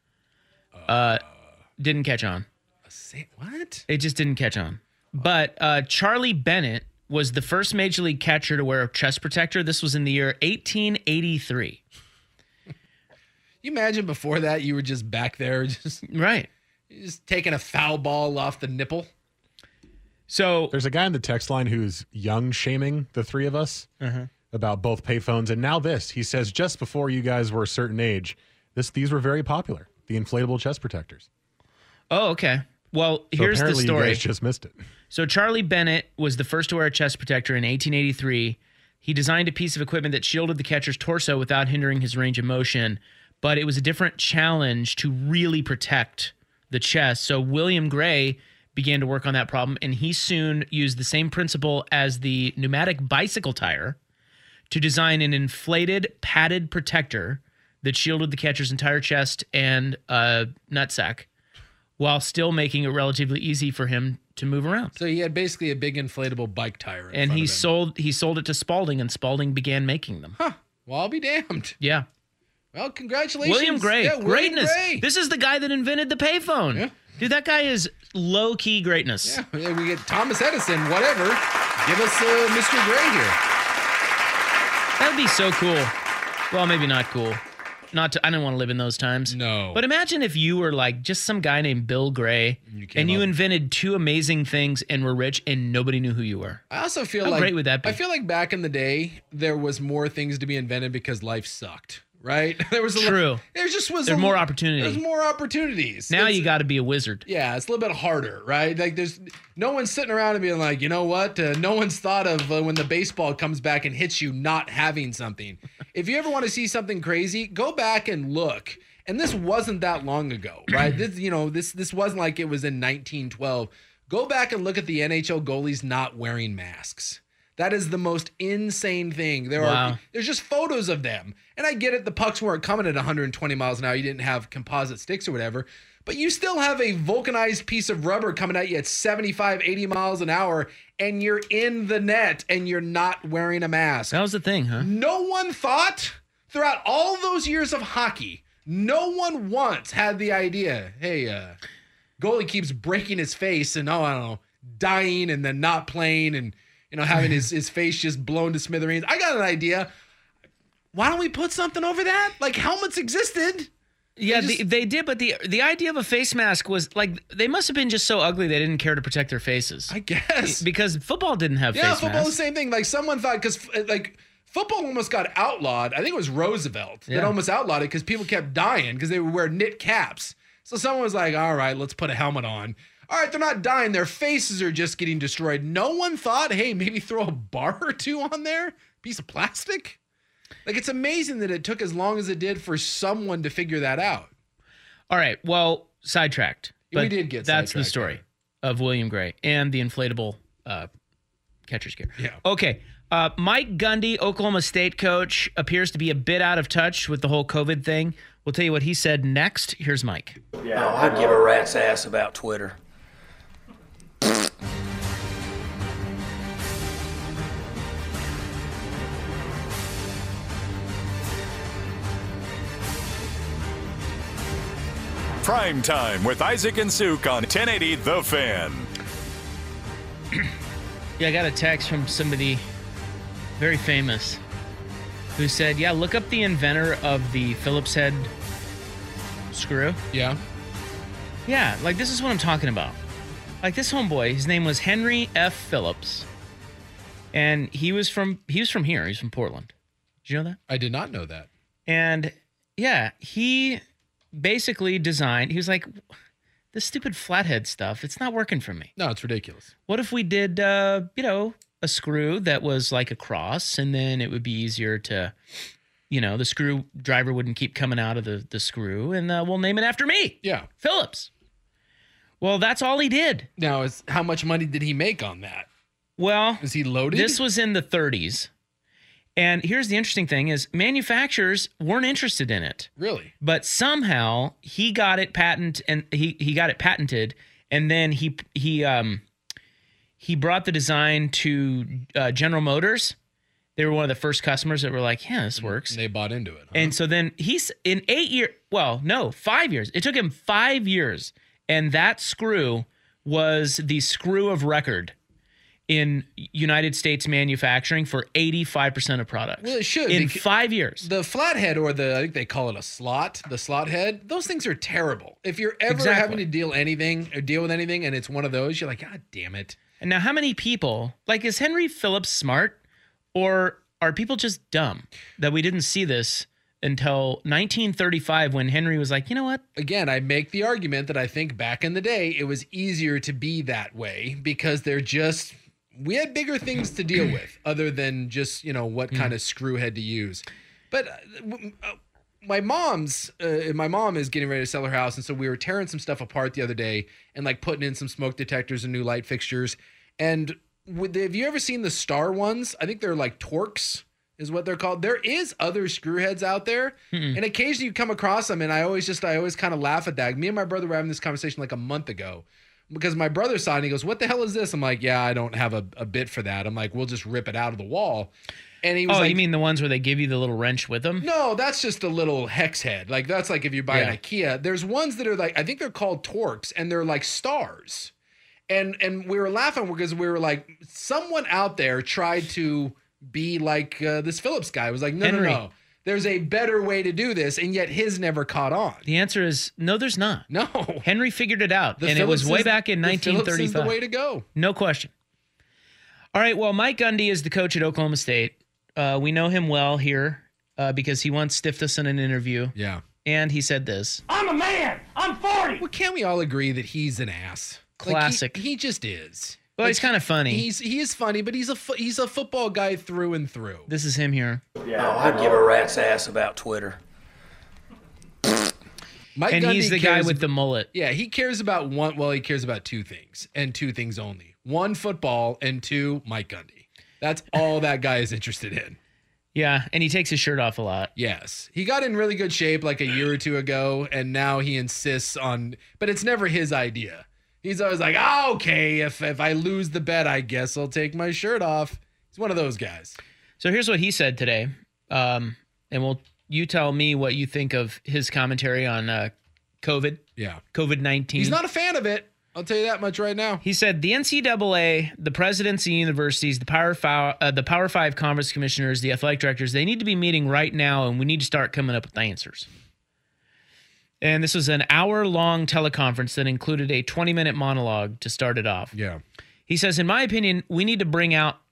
Didn't catch on. What? It just didn't catch on. But Charlie Bennett was the first major league catcher to wear a chest protector. This was in the year 1883. You imagine before that you were just back there, just taking a foul ball off the nipple. So there's a guy in the text line who's young shaming the three of us about both payphones, and now this. He says just before you guys were a certain age, these were very popular. The inflatable chest protectors. Oh, okay. Well, here's the story. You guys just missed it. So Charlie Bennett was the first to wear a chest protector in 1883. He designed a piece of equipment that shielded the catcher's torso without hindering his range of motion, but it was a different challenge to really protect the chest. So William Gray began to work on that problem, and he soon used the same principle as the pneumatic bicycle tire to design an inflated, padded protector that shielded the catcher's entire chest and nutsack, while still making it relatively easy for him to move around. So he had basically a big inflatable bike tire. And he sold it to Spalding, and Spalding began making them. Huh. Well, I'll be damned. Yeah. Well, congratulations. William Gray. Yeah, Greatness. Gray. This is the guy that invented the payphone. Yeah. Dude, that guy is low-key greatness. Yeah, we get Thomas Edison, whatever. Give us Mr. Gray here. That would be so cool. Well, maybe not cool. I don't want to live in those times. No. But imagine if you were like just some guy named Bill Gray and you invented 2 amazing things and were rich and nobody knew who you were. I also feel How great would that be? I feel like back in the day, there was more things to be invented because life sucked. Right? There was True. There's more opportunity. There's more opportunities. Now you got to be a wizard. Yeah, it's a little bit harder, right? Like there's no one sitting around and being like, you know what? No one's thought of when the baseball comes back and hits you not having something. If you ever want to see something crazy, go back and look. And this wasn't that long ago, right? This wasn't like it was in 1912. Go back and look at the NHL goalies not wearing masks. That is the most insane thing. There's just photos of them. And I get it, the pucks weren't coming at 120 miles an hour. You didn't have composite sticks or whatever. But you still have a vulcanized piece of rubber coming at you at 75, 80 miles an hour, and you're in the net, and you're not wearing a mask. That was the thing, huh? No one thought, throughout all those years of hockey, no one once had the idea, hey, goalie keeps breaking his face and, dying and then not playing and, having his face just blown to smithereens. I got an idea. Why don't we put something over that? Like helmets existed. Yeah, they did, but the idea of a face mask was like they must have been just so ugly they didn't care to protect their faces. I guess. Because football didn't have face masks. Yeah, football the same thing. Like someone thought, because like football almost got outlawed. I think it was Roosevelt that almost outlawed it because people kept dying because they would wear knit caps. So someone was like, all right, let's put a helmet on. All right, they're not dying. Their faces are just getting destroyed. No one thought, hey, maybe throw a bar or 2 on there? Piece of plastic? Like, it's amazing that it took as long as it did for someone to figure that out. All right, well, sidetracked. But we did get that's the story of William Gray and the inflatable catcher's gear. Yeah. Okay, Mike Gundy, Oklahoma State coach, appears to be a bit out of touch with the whole COVID thing. We'll tell you what he said next. Here's Mike. Yeah, I'd give a rat's ass about Twitter. Prime Time with Isaac and Suk on 1080 The Fan. Yeah, I got a text from somebody very famous who said, yeah, look up the inventor of the Phillips head screw. Yeah. Yeah, like this is what I'm talking about. Like this homeboy, his name was Henry F. Phillips. And he was from here. He's from Portland. Did you know that? I did not know that. And yeah, he basically designed, he was like, this stupid flathead stuff, it's not working for me. No, it's ridiculous. What if we did, a screw that was like a cross, and then it would be easier to, the screwdriver wouldn't keep coming out of the screw, and we'll name it after me. Yeah. Phillips. Well, that's all he did. Now, how much money did he make on that? Well, is he loaded? This was in the 30s. And here's the interesting thing is manufacturers weren't interested in it. Really? But somehow he got it patented and then he brought the design to General Motors. They were one of the first customers that were like, yeah, this works. And they bought into it. Huh? And so then he's in 5 years. It took him 5 years. And that screw was the screw of record in United States manufacturing for 85% of products. Well, it should. In 5 years. The flathead, or I think they call it a slot, the slot head, those things are terrible. If you're ever having to deal with anything and it's one of those, you're like, God damn it. And now how many people, like, is Henry Phillips smart, or are people just dumb that we didn't see this until 1935 when Henry was like, you know what? Again, I make the argument that I think back in the day, it was easier to be that way because we had bigger things to deal with other than just, what kind of screw head to use. But my mom is getting ready to sell her house. And so we were tearing some stuff apart the other day and like putting in some smoke detectors and new light fixtures. And have you ever seen the Star ones? I think they're like Torx is what they're called. There is other screw heads out there. And occasionally you come across them. And I always kind of laugh at that. Me and my brother were having this conversation like a month ago because my brother saw it and he goes, "What the hell is this?" I'm like, "Yeah, I don't have a bit for that." I'm like, "We'll just rip it out of the wall." And he was like, you mean the ones where they give you the little wrench with them? No, that's just a little hex head. Like, that's like if you buy an IKEA. There's ones that are like, I think they're called Torx, and they're like stars. And we were laughing because we were like, someone out there tried to be like this Phillips guy. It was like, no. There's a better way to do this, and yet his never caught on. The answer is no, there's not. No. Henry figured it out, and it was way back in 1935. Phillips is the way to go. No question. All right, well, Mike Gundy is the coach at Oklahoma State. We know him well here because he once stiffed us in an interview. Yeah. And he said this. I'm a man. I'm 40. Well, can't we all agree that he's an ass? Classic. Like he just is. Well, he's kind of funny. He is funny, but he's a football guy through and through. This is him here. Yeah, I'd give a rat's ass about Twitter. Mike and Gundy he's the guy with the mullet. Yeah, he cares about he cares about two things, and two things only. One, football, and two, Mike Gundy. That's all that guy is interested in. Yeah, and he takes his shirt off a lot. Yes. He got in really good shape like a year or two ago, and now he insists on, but it's never his idea. He's always like, okay, if I lose the bet, I guess I'll take my shirt off. He's one of those guys. So here's what he said today, and you tell me what you think of his commentary on COVID. Yeah. COVID-19. He's not a fan of it. I'll tell you that much right now. He said the NCAA, the presidents of universities, the Power 5 conference commissioners, the athletic directors, they need to be meeting right now, and we need to start coming up with answers. And this was an hour-long teleconference that included a 20-minute monologue to start it off. Yeah. He says, in my opinion, we need to bring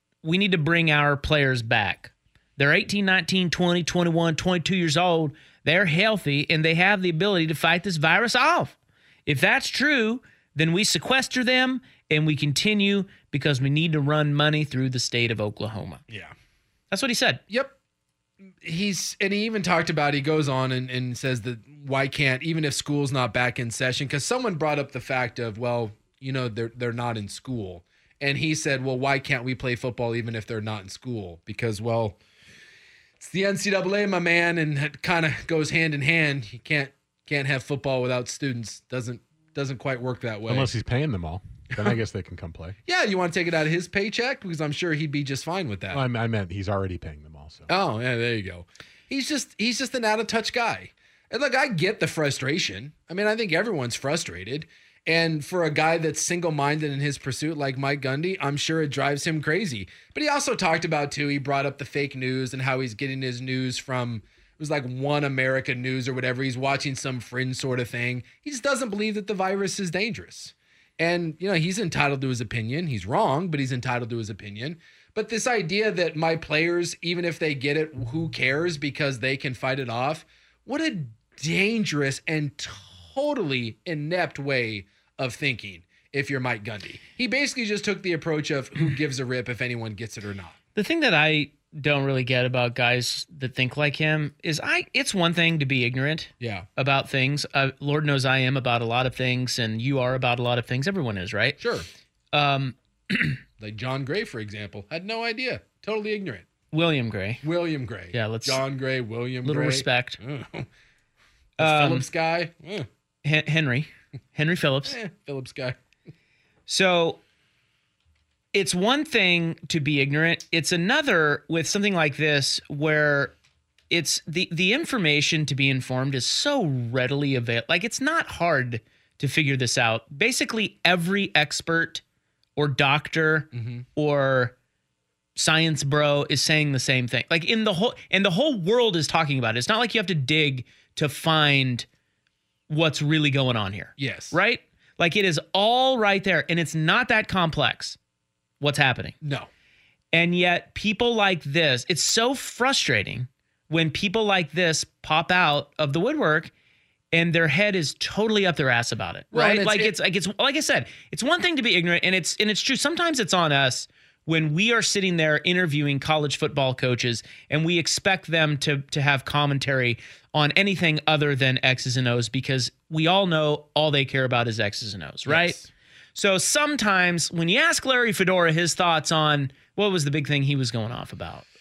our players back. They're 18, 19, 20, 21, 22 years old. They're healthy, and they have the ability to fight this virus off. If that's true, then we sequester them and we continue because we need to run money through the state of Oklahoma. Yeah. That's what he said. Yep. He even talked about, he goes on and says that why can't, even if school's not back in session, because someone brought up the fact of, well, they're not in school. And he said, well, why can't we play football even if they're not in school? Because, well, it's the NCAA, my man, and it kind of goes hand in hand. You can't have football without students. Doesn't quite work that way. Unless he's paying them all. Then I guess they can come play. Yeah, you want to take it out of his paycheck? Because I'm sure he'd be just fine with that. Well, I meant he's already paying them all. So. Oh, yeah, there you go. He's just an out-of-touch guy. And look, I get the frustration. I mean, I think everyone's frustrated. And for a guy that's single-minded in his pursuit like Mike Gundy, I'm sure it drives him crazy. But he also talked about, too, he brought up the fake news and how he's getting his news from, it was like One American News or whatever. He's watching some Fringe sort of thing. He just doesn't believe that the virus is dangerous. And, he's entitled to his opinion. He's wrong, but he's entitled to his opinion. But this idea that my players, even if they get it, who cares because they can fight it off? What a dangerous and totally inept way of thinking if you're Mike Gundy. He basically just took the approach of who gives a rip if anyone gets it or not. The thing that I don't really get about guys that think like him is it's one thing to be ignorant about things. Lord knows I am about a lot of things, and you are about a lot of things. Everyone is, right? Sure. Like John Gray, for example, had no idea. Totally ignorant. William Gray. Yeah, John Gray, William Gray. Little respect. Phillips guy. Henry Phillips. Phillips guy. So it's one thing to be ignorant. It's another with something like this where it's the information to be informed is so readily available. Like, it's not hard to figure this out. Basically, every expert or doctor or science bro is saying the same thing. Like, the whole world is talking about it. It's not like you have to dig to find what's really going on here. Yes. Right? Like, it is all right there, and it's not that complex what's happening. No. And yet people like this, it's so frustrating when people like this pop out of the woodwork and their head is totally up their ass about it, right? It's like I said, it's one thing to be ignorant, and it's true. Sometimes it's on us when we are sitting there interviewing college football coaches and we expect them to have commentary on anything other than X's and O's because we all know all they care about is X's and O's, right? Yes. So sometimes when you ask Larry Fedora his thoughts on what was the big thing he was going off about,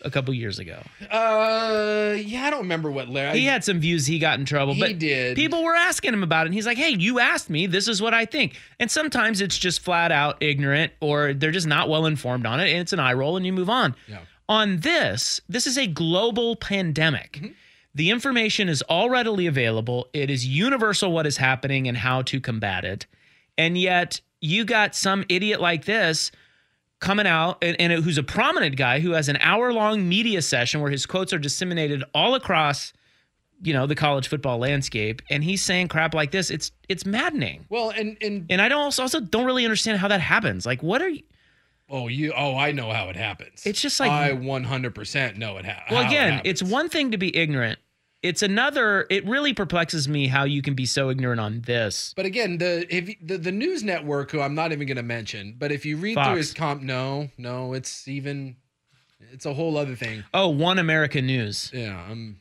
a couple years ago. Yeah, I don't remember what Larry. He had some views. He got in trouble. But he did. People were asking him about it. And he's like, hey, you asked me. This is what I think. And sometimes it's just flat out ignorant or they're just not well informed on it. And it's an eye roll and you move on. Yeah. On this is a global pandemic. Mm-hmm. The information is all readily available. It is universal what is happening and how to combat it. And yet you got some idiot like this coming out and who's a prominent guy who has an hour-long media session where his quotes are disseminated all across, the college football landscape, and he's saying crap like this. It's maddening. Well, and I also don't really understand how that happens. Like, what are you? I know how it happens. It's just like I 100% know it happens. Well, again, it's one thing to be ignorant. It's another. It really perplexes me how you can be so ignorant on this. But again, the news network, who I'm not even going to mention, but if you read Fox. through his no, it's a whole other thing. Oh, One America News. Yeah.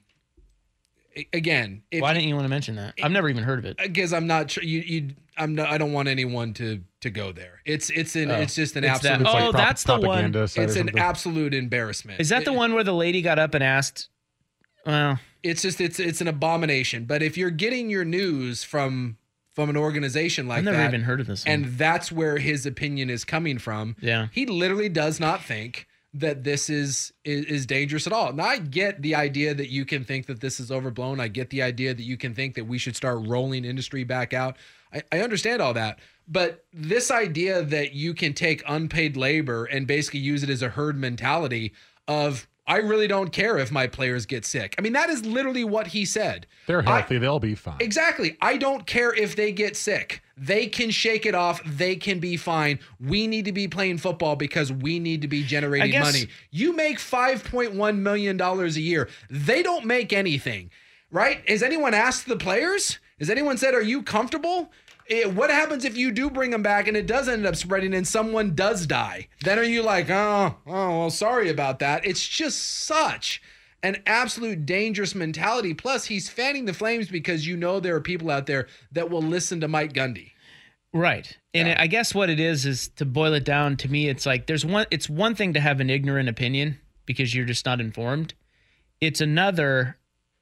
Again, why didn't you want to mention that? I've never even heard of it. Because I'm not sure. I don't want anyone to go there. It's just an absolute. That's the one. It's an absolute embarrassment. Is that the one where the lady got up and asked? Well, it's an abomination. But if you're getting your news from an organization like that, I've never even heard of this one. And that's where his opinion is coming from. Yeah, he literally does not think that this is dangerous at all. Now, I get the idea that you can think that this is overblown. I get the idea that you can think that we should start rolling industry back out. I understand all that. But this idea that you can take unpaid labor and basically use it as a herd mentality of, I really don't care if my players get sick. I mean, that is literally what he said. They're healthy. They'll be fine. Exactly. I don't care if they get sick. They can shake it off. They can be fine. We need to be playing football because we need to be generating money. You make $5.1 million a year. They don't make anything, right? Has anyone asked the players? Has anyone said, are you comfortable? What happens if you do bring them back and it does end up spreading and someone does die? Then are you like, well, sorry about that? It's just such an absolute dangerous mentality. Plus, he's fanning the flames because there are people out there that will listen to Mike Gundy. Right. And I guess what it is to boil it down to me, it's like it's one thing to have an ignorant opinion because you're just not informed. It's another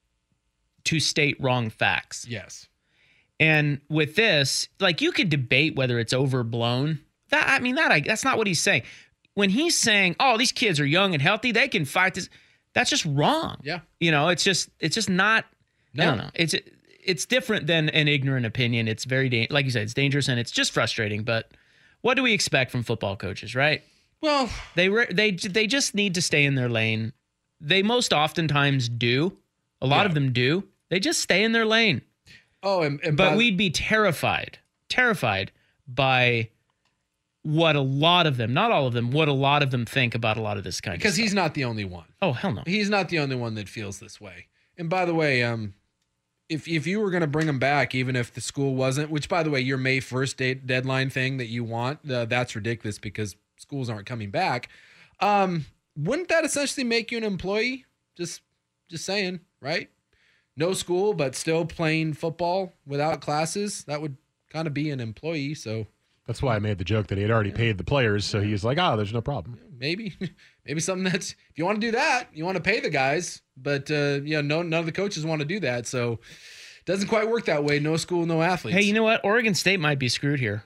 to state wrong facts. Yes. And with this, like, you could debate whether it's overblown. That's not what he's saying. When he's saying, "Oh, these kids are young and healthy, they can fight this," that's just wrong. Yeah. It's just not. No. I don't know. It's different than an ignorant opinion. It's very like you said, it's dangerous and it's just frustrating. But what do we expect from football coaches, right? Well, they just need to stay in their lane. They most oftentimes do. A lot of them do. They just stay in their lane. Oh, but we'd be terrified by what a lot of them, not all of them, what a lot of them think about a lot of this kind of stuff. Because he's not the only one. Oh, hell no. He's not the only one that feels this way. And by the way, if you were going to bring him back, even if the school wasn't, which, by the way, your May 1st deadline thing that you want, that's ridiculous because schools aren't coming back. Wouldn't that essentially make you an employee? Just saying, right? No school, but still playing football without classes. That would kind of be an employee. So that's why I made the joke that he had already paid the players. So he's like, there's no problem. Maybe something if you want to do that, you want to pay the guys, but none of the coaches want to do that. So it doesn't quite work that way. No school, no athletes. Hey, you know what? Oregon State might be screwed here.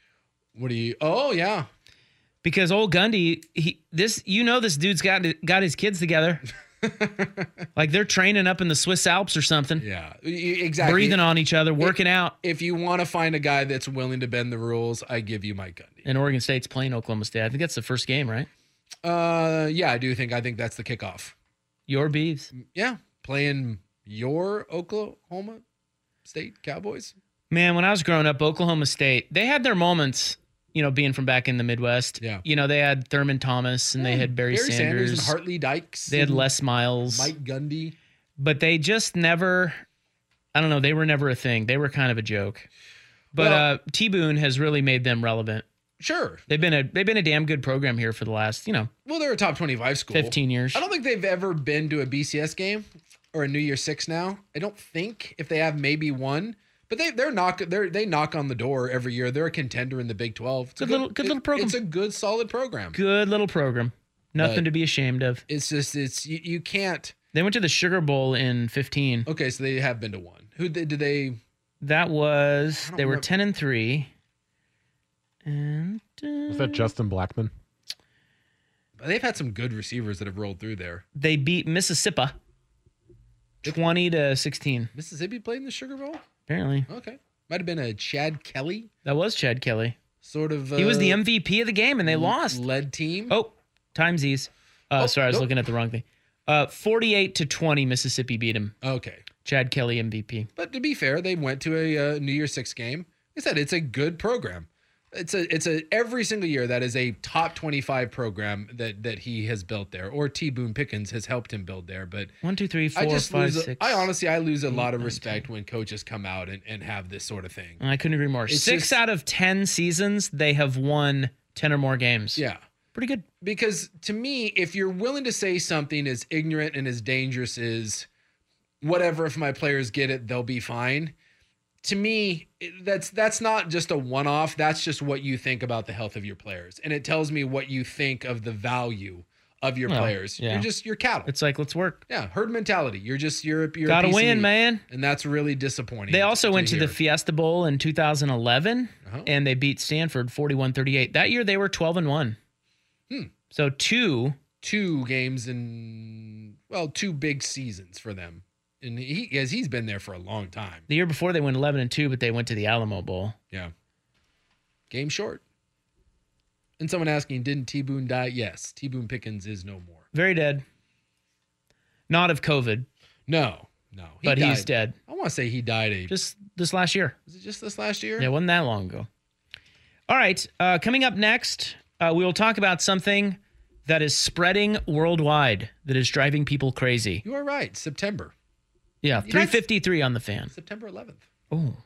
Oh yeah. Because old Gundy, this dude's got his kids together. Like they're training up in the Swiss Alps or something. Yeah, exactly. Breathing on each other, working out. If you want to find a guy that's willing to bend the rules, I give you Mike Gundy. And Oregon State's playing Oklahoma State. I think that's the first game, right? Yeah, I think that's the kickoff. Your Beavs. Yeah, playing your Oklahoma State Cowboys. Man, when I was growing up, Oklahoma State, they had their moments. Being from back in the Midwest. Yeah. They had Thurman Thomas and they had Barry Sanders and Hartley Dykes. They had Les Miles. Mike Gundy. But they just never, I don't know, they were never a thing. They were kind of a joke. But T-Boone has really made them relevant. Sure. They've been a damn good program here for the last, Well, they're a top 25 school. 15 years. I don't think they've ever been to a BCS game or a New Year's Six now. I don't think. If they have, maybe one. But they knock on the door every year. They're a contender in the Big 12. It's good little program. It's a good, solid program. Good little program. Nothing to be ashamed of. It's just you can't. They went to the Sugar Bowl in 15. Okay, so they have been to one. Who did they? That was they were 10-3. And was that Justin Blackman? They've had some good receivers that have rolled through there. They beat Mississippi 20-16. Mississippi played in the Sugar Bowl? Apparently. Okay. Might have been a Chad Kelly. That was Chad Kelly. Sort of. He was the MVP of the game, and they lost. Led team. Oh, timesies. Sorry, I was looking at the wrong thing. 48-20, Mississippi beat him. Okay. Chad Kelly MVP. But to be fair, they went to a New Year's Six game. Like I said, it's a good program. It's a every single year that is a top 25 program that he has built there, or T. Boone Pickens has helped him build there. But 1, 2, 3, 4, 5, 6. I honestly lose a lot of respect when coaches come out and have this sort of thing. I couldn't agree more. 6 out of 10 seasons, they have won 10 or more games. Yeah. Pretty good. Because to me, if you're willing to say something as ignorant and as dangerous as whatever, if my players get it, they'll be fine. To me, that's not just a one-off. That's just what you think about the health of your players. And it tells me what you think of the value of your players. Yeah. You're cattle. It's like, let's work. Yeah, herd mentality. You're gotta win, man. And that's really disappointing. They also went to the Fiesta Bowl in 2011, and they beat Stanford 41-38. That year, they were 12-1. So two games in, well, 2 big seasons for them. And he's been there for a long time. The year before they went 11-2, but they went to the Alamo Bowl. Yeah. Game short. And someone asking, didn't T. Boone die? Yes. T. Boone Pickens is no more. Very dead. Not of COVID. No. But he's dead. I want to say he died just this last year. Was it just this last year? Yeah, it wasn't that long ago. All right. Coming up next, we will talk about something that is spreading worldwide that is driving people crazy. You are right. September. Yeah, 3:53 on the Fan. September 11th. Oh.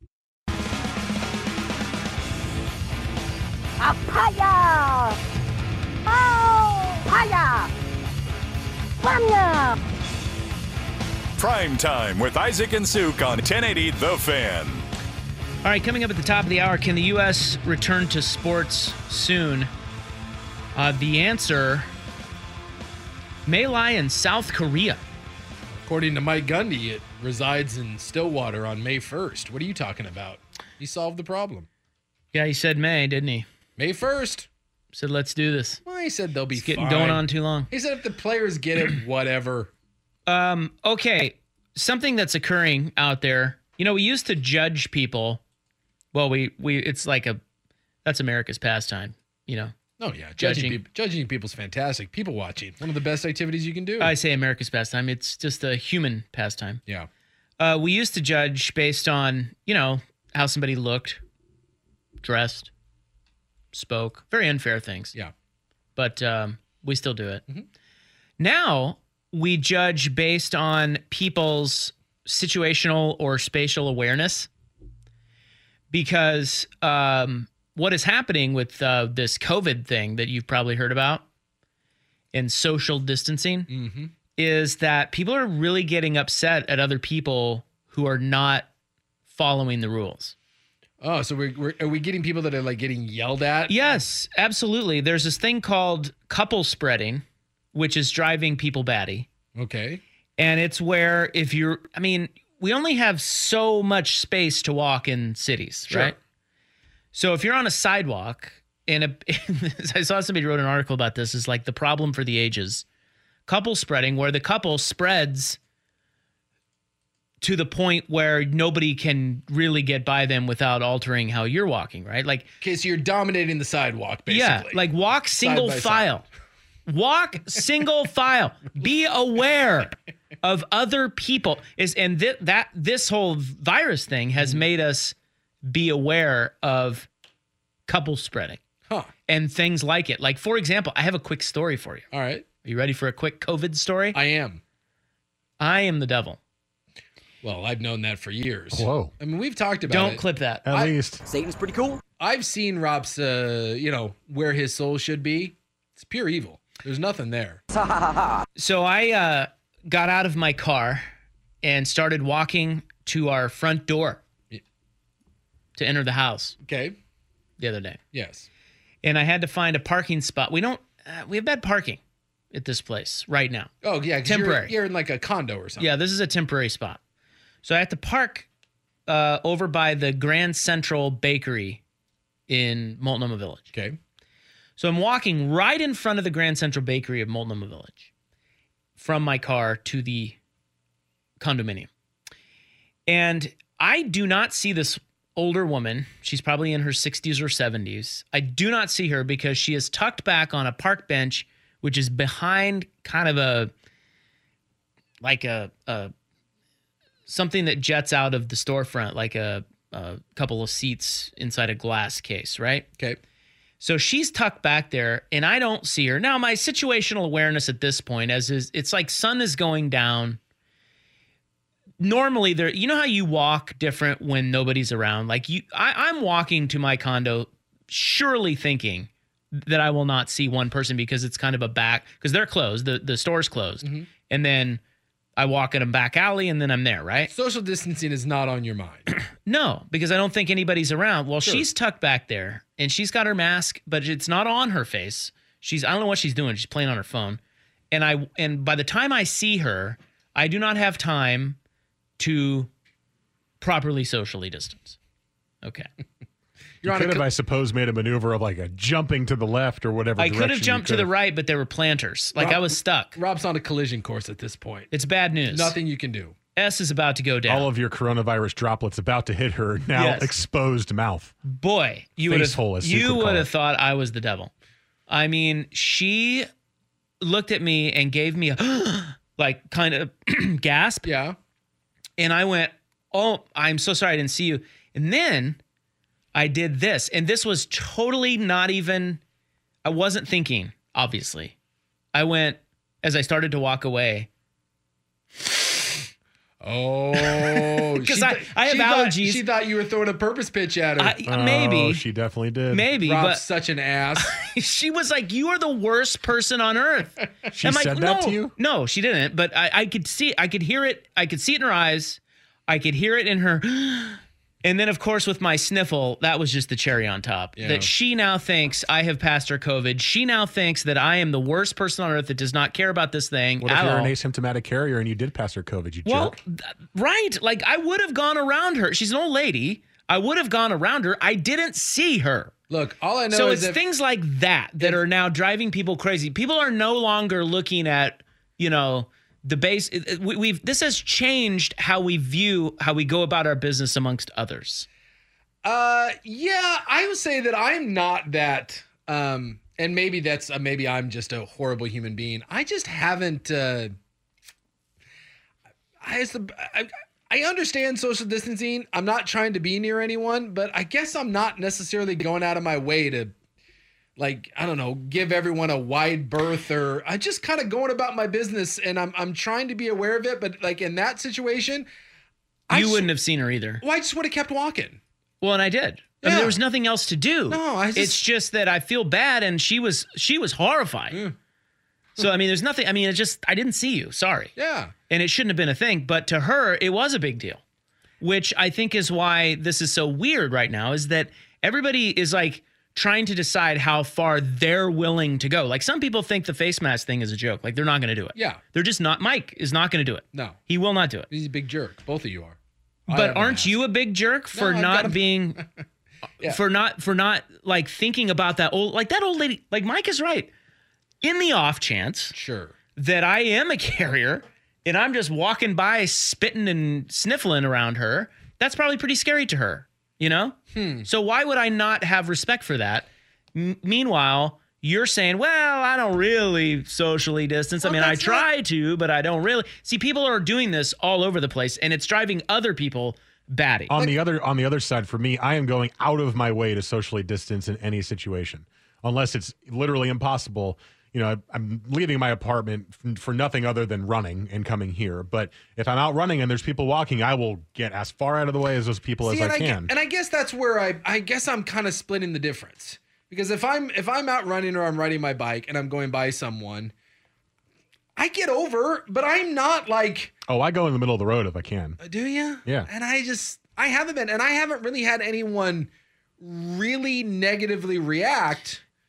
Apaya! Oh! Paya! Banya! Prime Time with Isaac and Suk on 1080 The Fan. All right, coming up at the top of the hour, can the U.S. return to sports soon? The answer may lie in South Korea. According to Mike Gundy, it resides in Stillwater on May 1st. What are you talking about? He solved the problem. Yeah, he said May, didn't he? May 1st. Said, let's do this. Well, he said they'll be it's getting going on too long. He said if the players get it, whatever. Okay, something that's occurring out there. You know, we used to judge people. Well, we it's like that's America's pastime, you know. Oh, yeah. Judging people's fantastic. People watching. One of the best activities you can do. I say America's pastime. It's just a human pastime. Yeah. We used to judge based on, you know, how somebody looked, dressed, spoke. Very unfair things. Yeah. But we still do it. Mm-hmm. Now we judge based on people's situational or spatial awareness because what is happening with this COVID thing that you've probably heard about and social distancing is that people are really getting upset at other people who are not following the rules. Oh, so are we getting people that are like getting yelled at? Yes, absolutely. There's this thing called couple spreading, which is driving people batty. Okay. And it's where we only have so much space to walk in cities, sure. Right? So if you're on a sidewalk, and I saw somebody wrote an article about this, is like the problem for the ages. Couple spreading, where the couple spreads to the point where nobody can really get by them without altering how you're walking, right? Like, okay, so you're dominating the sidewalk, basically. Yeah, like walk single file. Walk single file. Be aware of other people. This whole virus thing has made us be aware of couple spreading and things like it. Like, for example, I have a quick story for you. All right. Are you ready for a quick COVID story? I am. I am the devil. Well, I've known that for years. Whoa. I mean, we've talked about it. Don't clip that. At least. Satan's pretty cool. I've seen Rob's, where his soul should be. It's pure evil. There's nothing there. So I got out of my car and started walking to our front door to enter the house. Okay. The other day. Yes. And I had to find a parking spot. We have bad parking. at this place right now. Oh, yeah. 'Cause temporary. You're in like a condo or something. Yeah, this is a temporary spot. So I have to park over by the Grand Central Bakery in Multnomah Village. Okay. So I'm walking right in front of the Grand Central Bakery of Multnomah Village from my car to the condominium. And I do not see this older woman. She's probably in her 60s or 70s. I do not see her because she is tucked back on a park bench, which is behind kind of a something that jets out of the storefront, like a couple of seats inside a glass case, right? Okay. So she's tucked back there, and I don't see her. Now, my situational awareness at this point, it's like sun is going down. Normally, you know how you walk different when nobody's around? Like I'm walking to my condo surely thinking that I will not see one person because it's kind of a back, because they're closed, the store's closed. Mm-hmm. And then I walk in a back alley and then I'm there, right? Social distancing is not on your mind. No, because I don't think anybody's around. Well, sure. She's tucked back there and she's got her mask, but it's not on her face. I don't know what she's doing. She's playing on her phone. And by the time I see her, I do not have time to properly socially distance. Okay. You could have, I suppose, made a maneuver of like a jumping to the left or whatever. I could have jumped to the right, but there were planters. I was stuck. Rob's on a collision course at this point. It's bad news. Nothing you can do. S is about to go down. All of your coronavirus droplets about to hit her now exposed mouth. Boy, you would have thought I was the devil. I mean, she looked at me and gave me a kind of gasp. Yeah. And I went, "Oh, I'm so sorry I didn't see you." And then I did this. And this was totally not even, I wasn't thinking, obviously. I went, as I started to walk away. Oh. Because I have allergies. She thought you were throwing a purpose pitch at her. Maybe. Oh, she definitely did. Maybe. Rob's such an ass. She was like, "You are the worst person on earth." She said that to you? No, she didn't. But I could see, I could hear it. I could see it in her eyes. I could hear it in her. And then, of course, with my sniffle, that was just the cherry on top. Yeah. That she now thinks I have passed her COVID. She now thinks that I am the worst person on earth that does not care about this thing. What if you're an asymptomatic carrier and you did pass her COVID, you jerk? Right. Like, I would have gone around her. She's an old lady. I would have gone around her. I didn't see her. Look, all I know so is it's things like that are now driving people crazy. People are no longer looking at, the base. This has changed how we go about our business amongst others. Yeah, I would say that I'm not that, and maybe maybe I'm just a horrible human being. I just haven't, I understand social distancing. I'm not trying to be near anyone, but I guess I'm not necessarily going out of my way to, give everyone a wide berth, or I just kind of going about my business, and I'm trying to be aware of it. But in that situation, you wouldn't have seen her either. Well, I just would have kept walking. Well, and I did. Yeah. I mean, there was nothing else to do. No, it's just that I feel bad, and she was horrified. Yeah. So, I mean, there's nothing. I mean, I didn't see you. Sorry. Yeah. And it shouldn't have been a thing. But to her, it was a big deal, which I think is why this is so weird right now, is that everybody is trying to decide how far they're willing to go. Like, some people think the face mask thing is a joke. Like, they're not going to do it. Yeah. They're just not. Mike is not going to do it. No. He will not do it. He's a big jerk. Both of you are. But aren't you a big jerk for not being, yeah. for not thinking about that old lady? Like, Mike is right. In the off chance, sure, that I am a carrier and I'm just walking by spitting and sniffling around her, that's probably pretty scary to her, So why would I not have respect for that? Meanwhile, you're saying, well, I don't really socially distance. Well, I mean, I try to, but I don't really. See, people are doing this all over the place, and it's driving other people batty. On the other side, for me, I am going out of my way to socially distance in any situation, unless it's literally impossible. I'm leaving my apartment for nothing other than running and coming here. But if I'm out running and there's people walking, I will get as far out of the way as those people as I can. And I guess that's where I guess I'm kind of splitting the difference. Because if I'm out running or I'm riding my bike and I'm going by someone, I get over, but I'm not like... Oh, I go in the middle of the road if I can. Do you? Yeah. And I haven't been, and I haven't really had anyone really negatively react.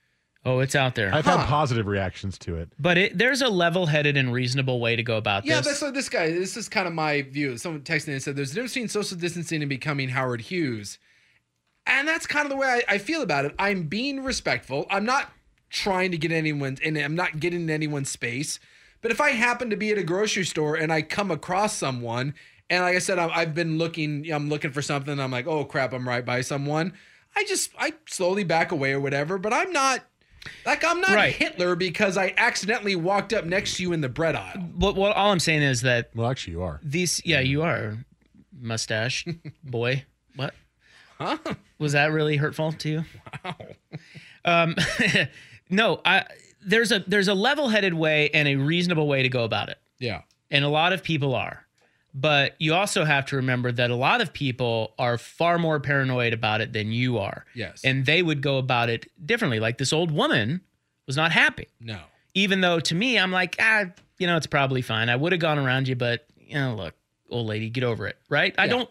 Oh, it's out there. I've had positive reactions to it. But there's a level-headed and reasonable way to go about this. Yeah, that's like this guy. This is kind of my view. Someone texted me and said, there's a difference between social distancing and becoming Howard Hughes. And that's kind of the way I feel about it. I'm being respectful. I'm not trying to get anyone's, and I'm not getting in anyone's space. But if I happen to be at a grocery store and I come across someone, and like I said, I'm looking for something, and I'm like, oh crap, I'm right by someone. I slowly back away or whatever, but I'm not right. Hitler because I accidentally walked up next to you in the bread aisle. But all I'm saying is that... Well, actually, you are. You are, mustache boy. What? Huh? Was that really hurtful to you? Wow. No, there's a level-headed way and a reasonable way to go about it. Yeah. And a lot of people are. But you also have to remember that a lot of people are far more paranoid about it than you are. Yes. And they would go about it differently. Like this old woman was not happy. No. Even though to me, I'm like, it's probably fine. I would have gone around you, but, look, old lady, get over it, right? Yeah. I don't,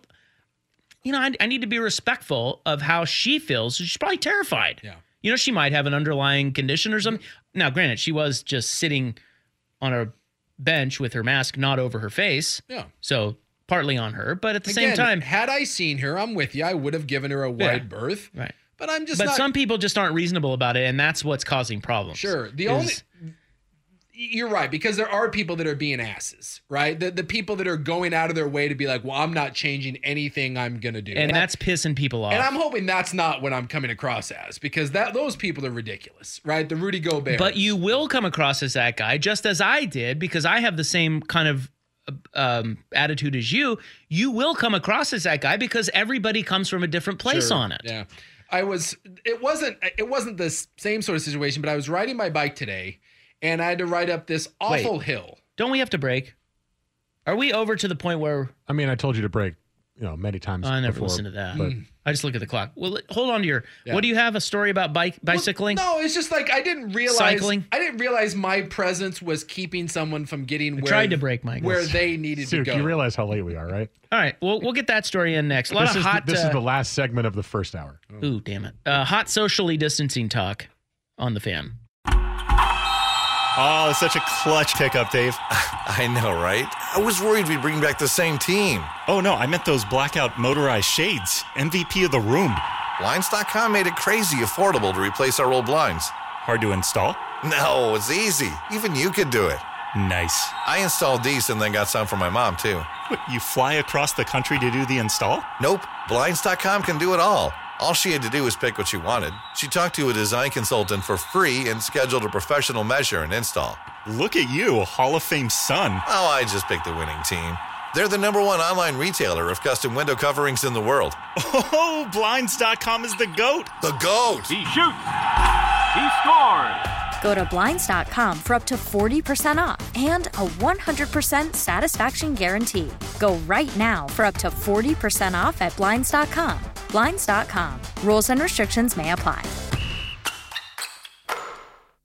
I need to be respectful of how she feels. She's probably terrified. Yeah. She might have an underlying condition or something. Now, granted, she was just sitting on a bench with her mask not over her face. Yeah. So partly on her, but at the same time, had I seen her, I'm with you. I would have given her a wide berth. Right. But I'm just But some people just aren't reasonable about it, and that's what's causing problems. Sure. You're right, because there are people that are being asses, right? The people that are going out of their way to be like, well, I'm not changing anything I'm going to do. And that's pissing people off. And I'm hoping that's not what I'm coming across as, because those people are ridiculous, right? The Rudy Gobert. But you will come across as that guy, just as I did, because I have the same kind of attitude as you. You will come across as that guy because everybody comes from a different place on it. Yeah. It wasn't the same sort of situation, but I was riding my bike today, and I had to ride up this awful hill. Don't we have to break? Are we over to the point where... I mean, I told you to break, many times I never before, listened to that. But... I just look at the clock. Well, hold on to your... Yeah. What do you have? A story about bicycling? Well, no, it's just like I didn't realize... Cycling? I didn't realize my presence was keeping someone from getting tried to break my... where they needed to go. You realize how late we are, right? All right. Well, we'll get that story in next. This is the last segment of the first hour. Ooh, damn it. Hot socially distancing talk on the Fan. Oh, such a clutch pickup, Dave. I know, right? I was worried we'd bring back the same team. Oh, no, I meant those blackout motorized shades. MVP of the room. Blinds.com made it crazy affordable to replace our old blinds. Hard to install? No, it's easy. Even you could do it. Nice. I installed these and then got some for my mom, too. What, you fly across the country to do the install? Nope. Blinds.com can do it all. All she had to do was pick what she wanted. She talked to a design consultant for free and scheduled a professional measure and install. Look at you, a Hall of Fame son. Oh, I just picked the winning team. They're the #1 online retailer of custom window coverings in the world. Oh, Blinds.com is the GOAT. The GOAT. He shoots. He scores. Go to Blinds.com for up to 40% off and a 100% satisfaction guarantee. Go right now for up to 40% off at Blinds.com. Blinds.com. Rules and restrictions may apply.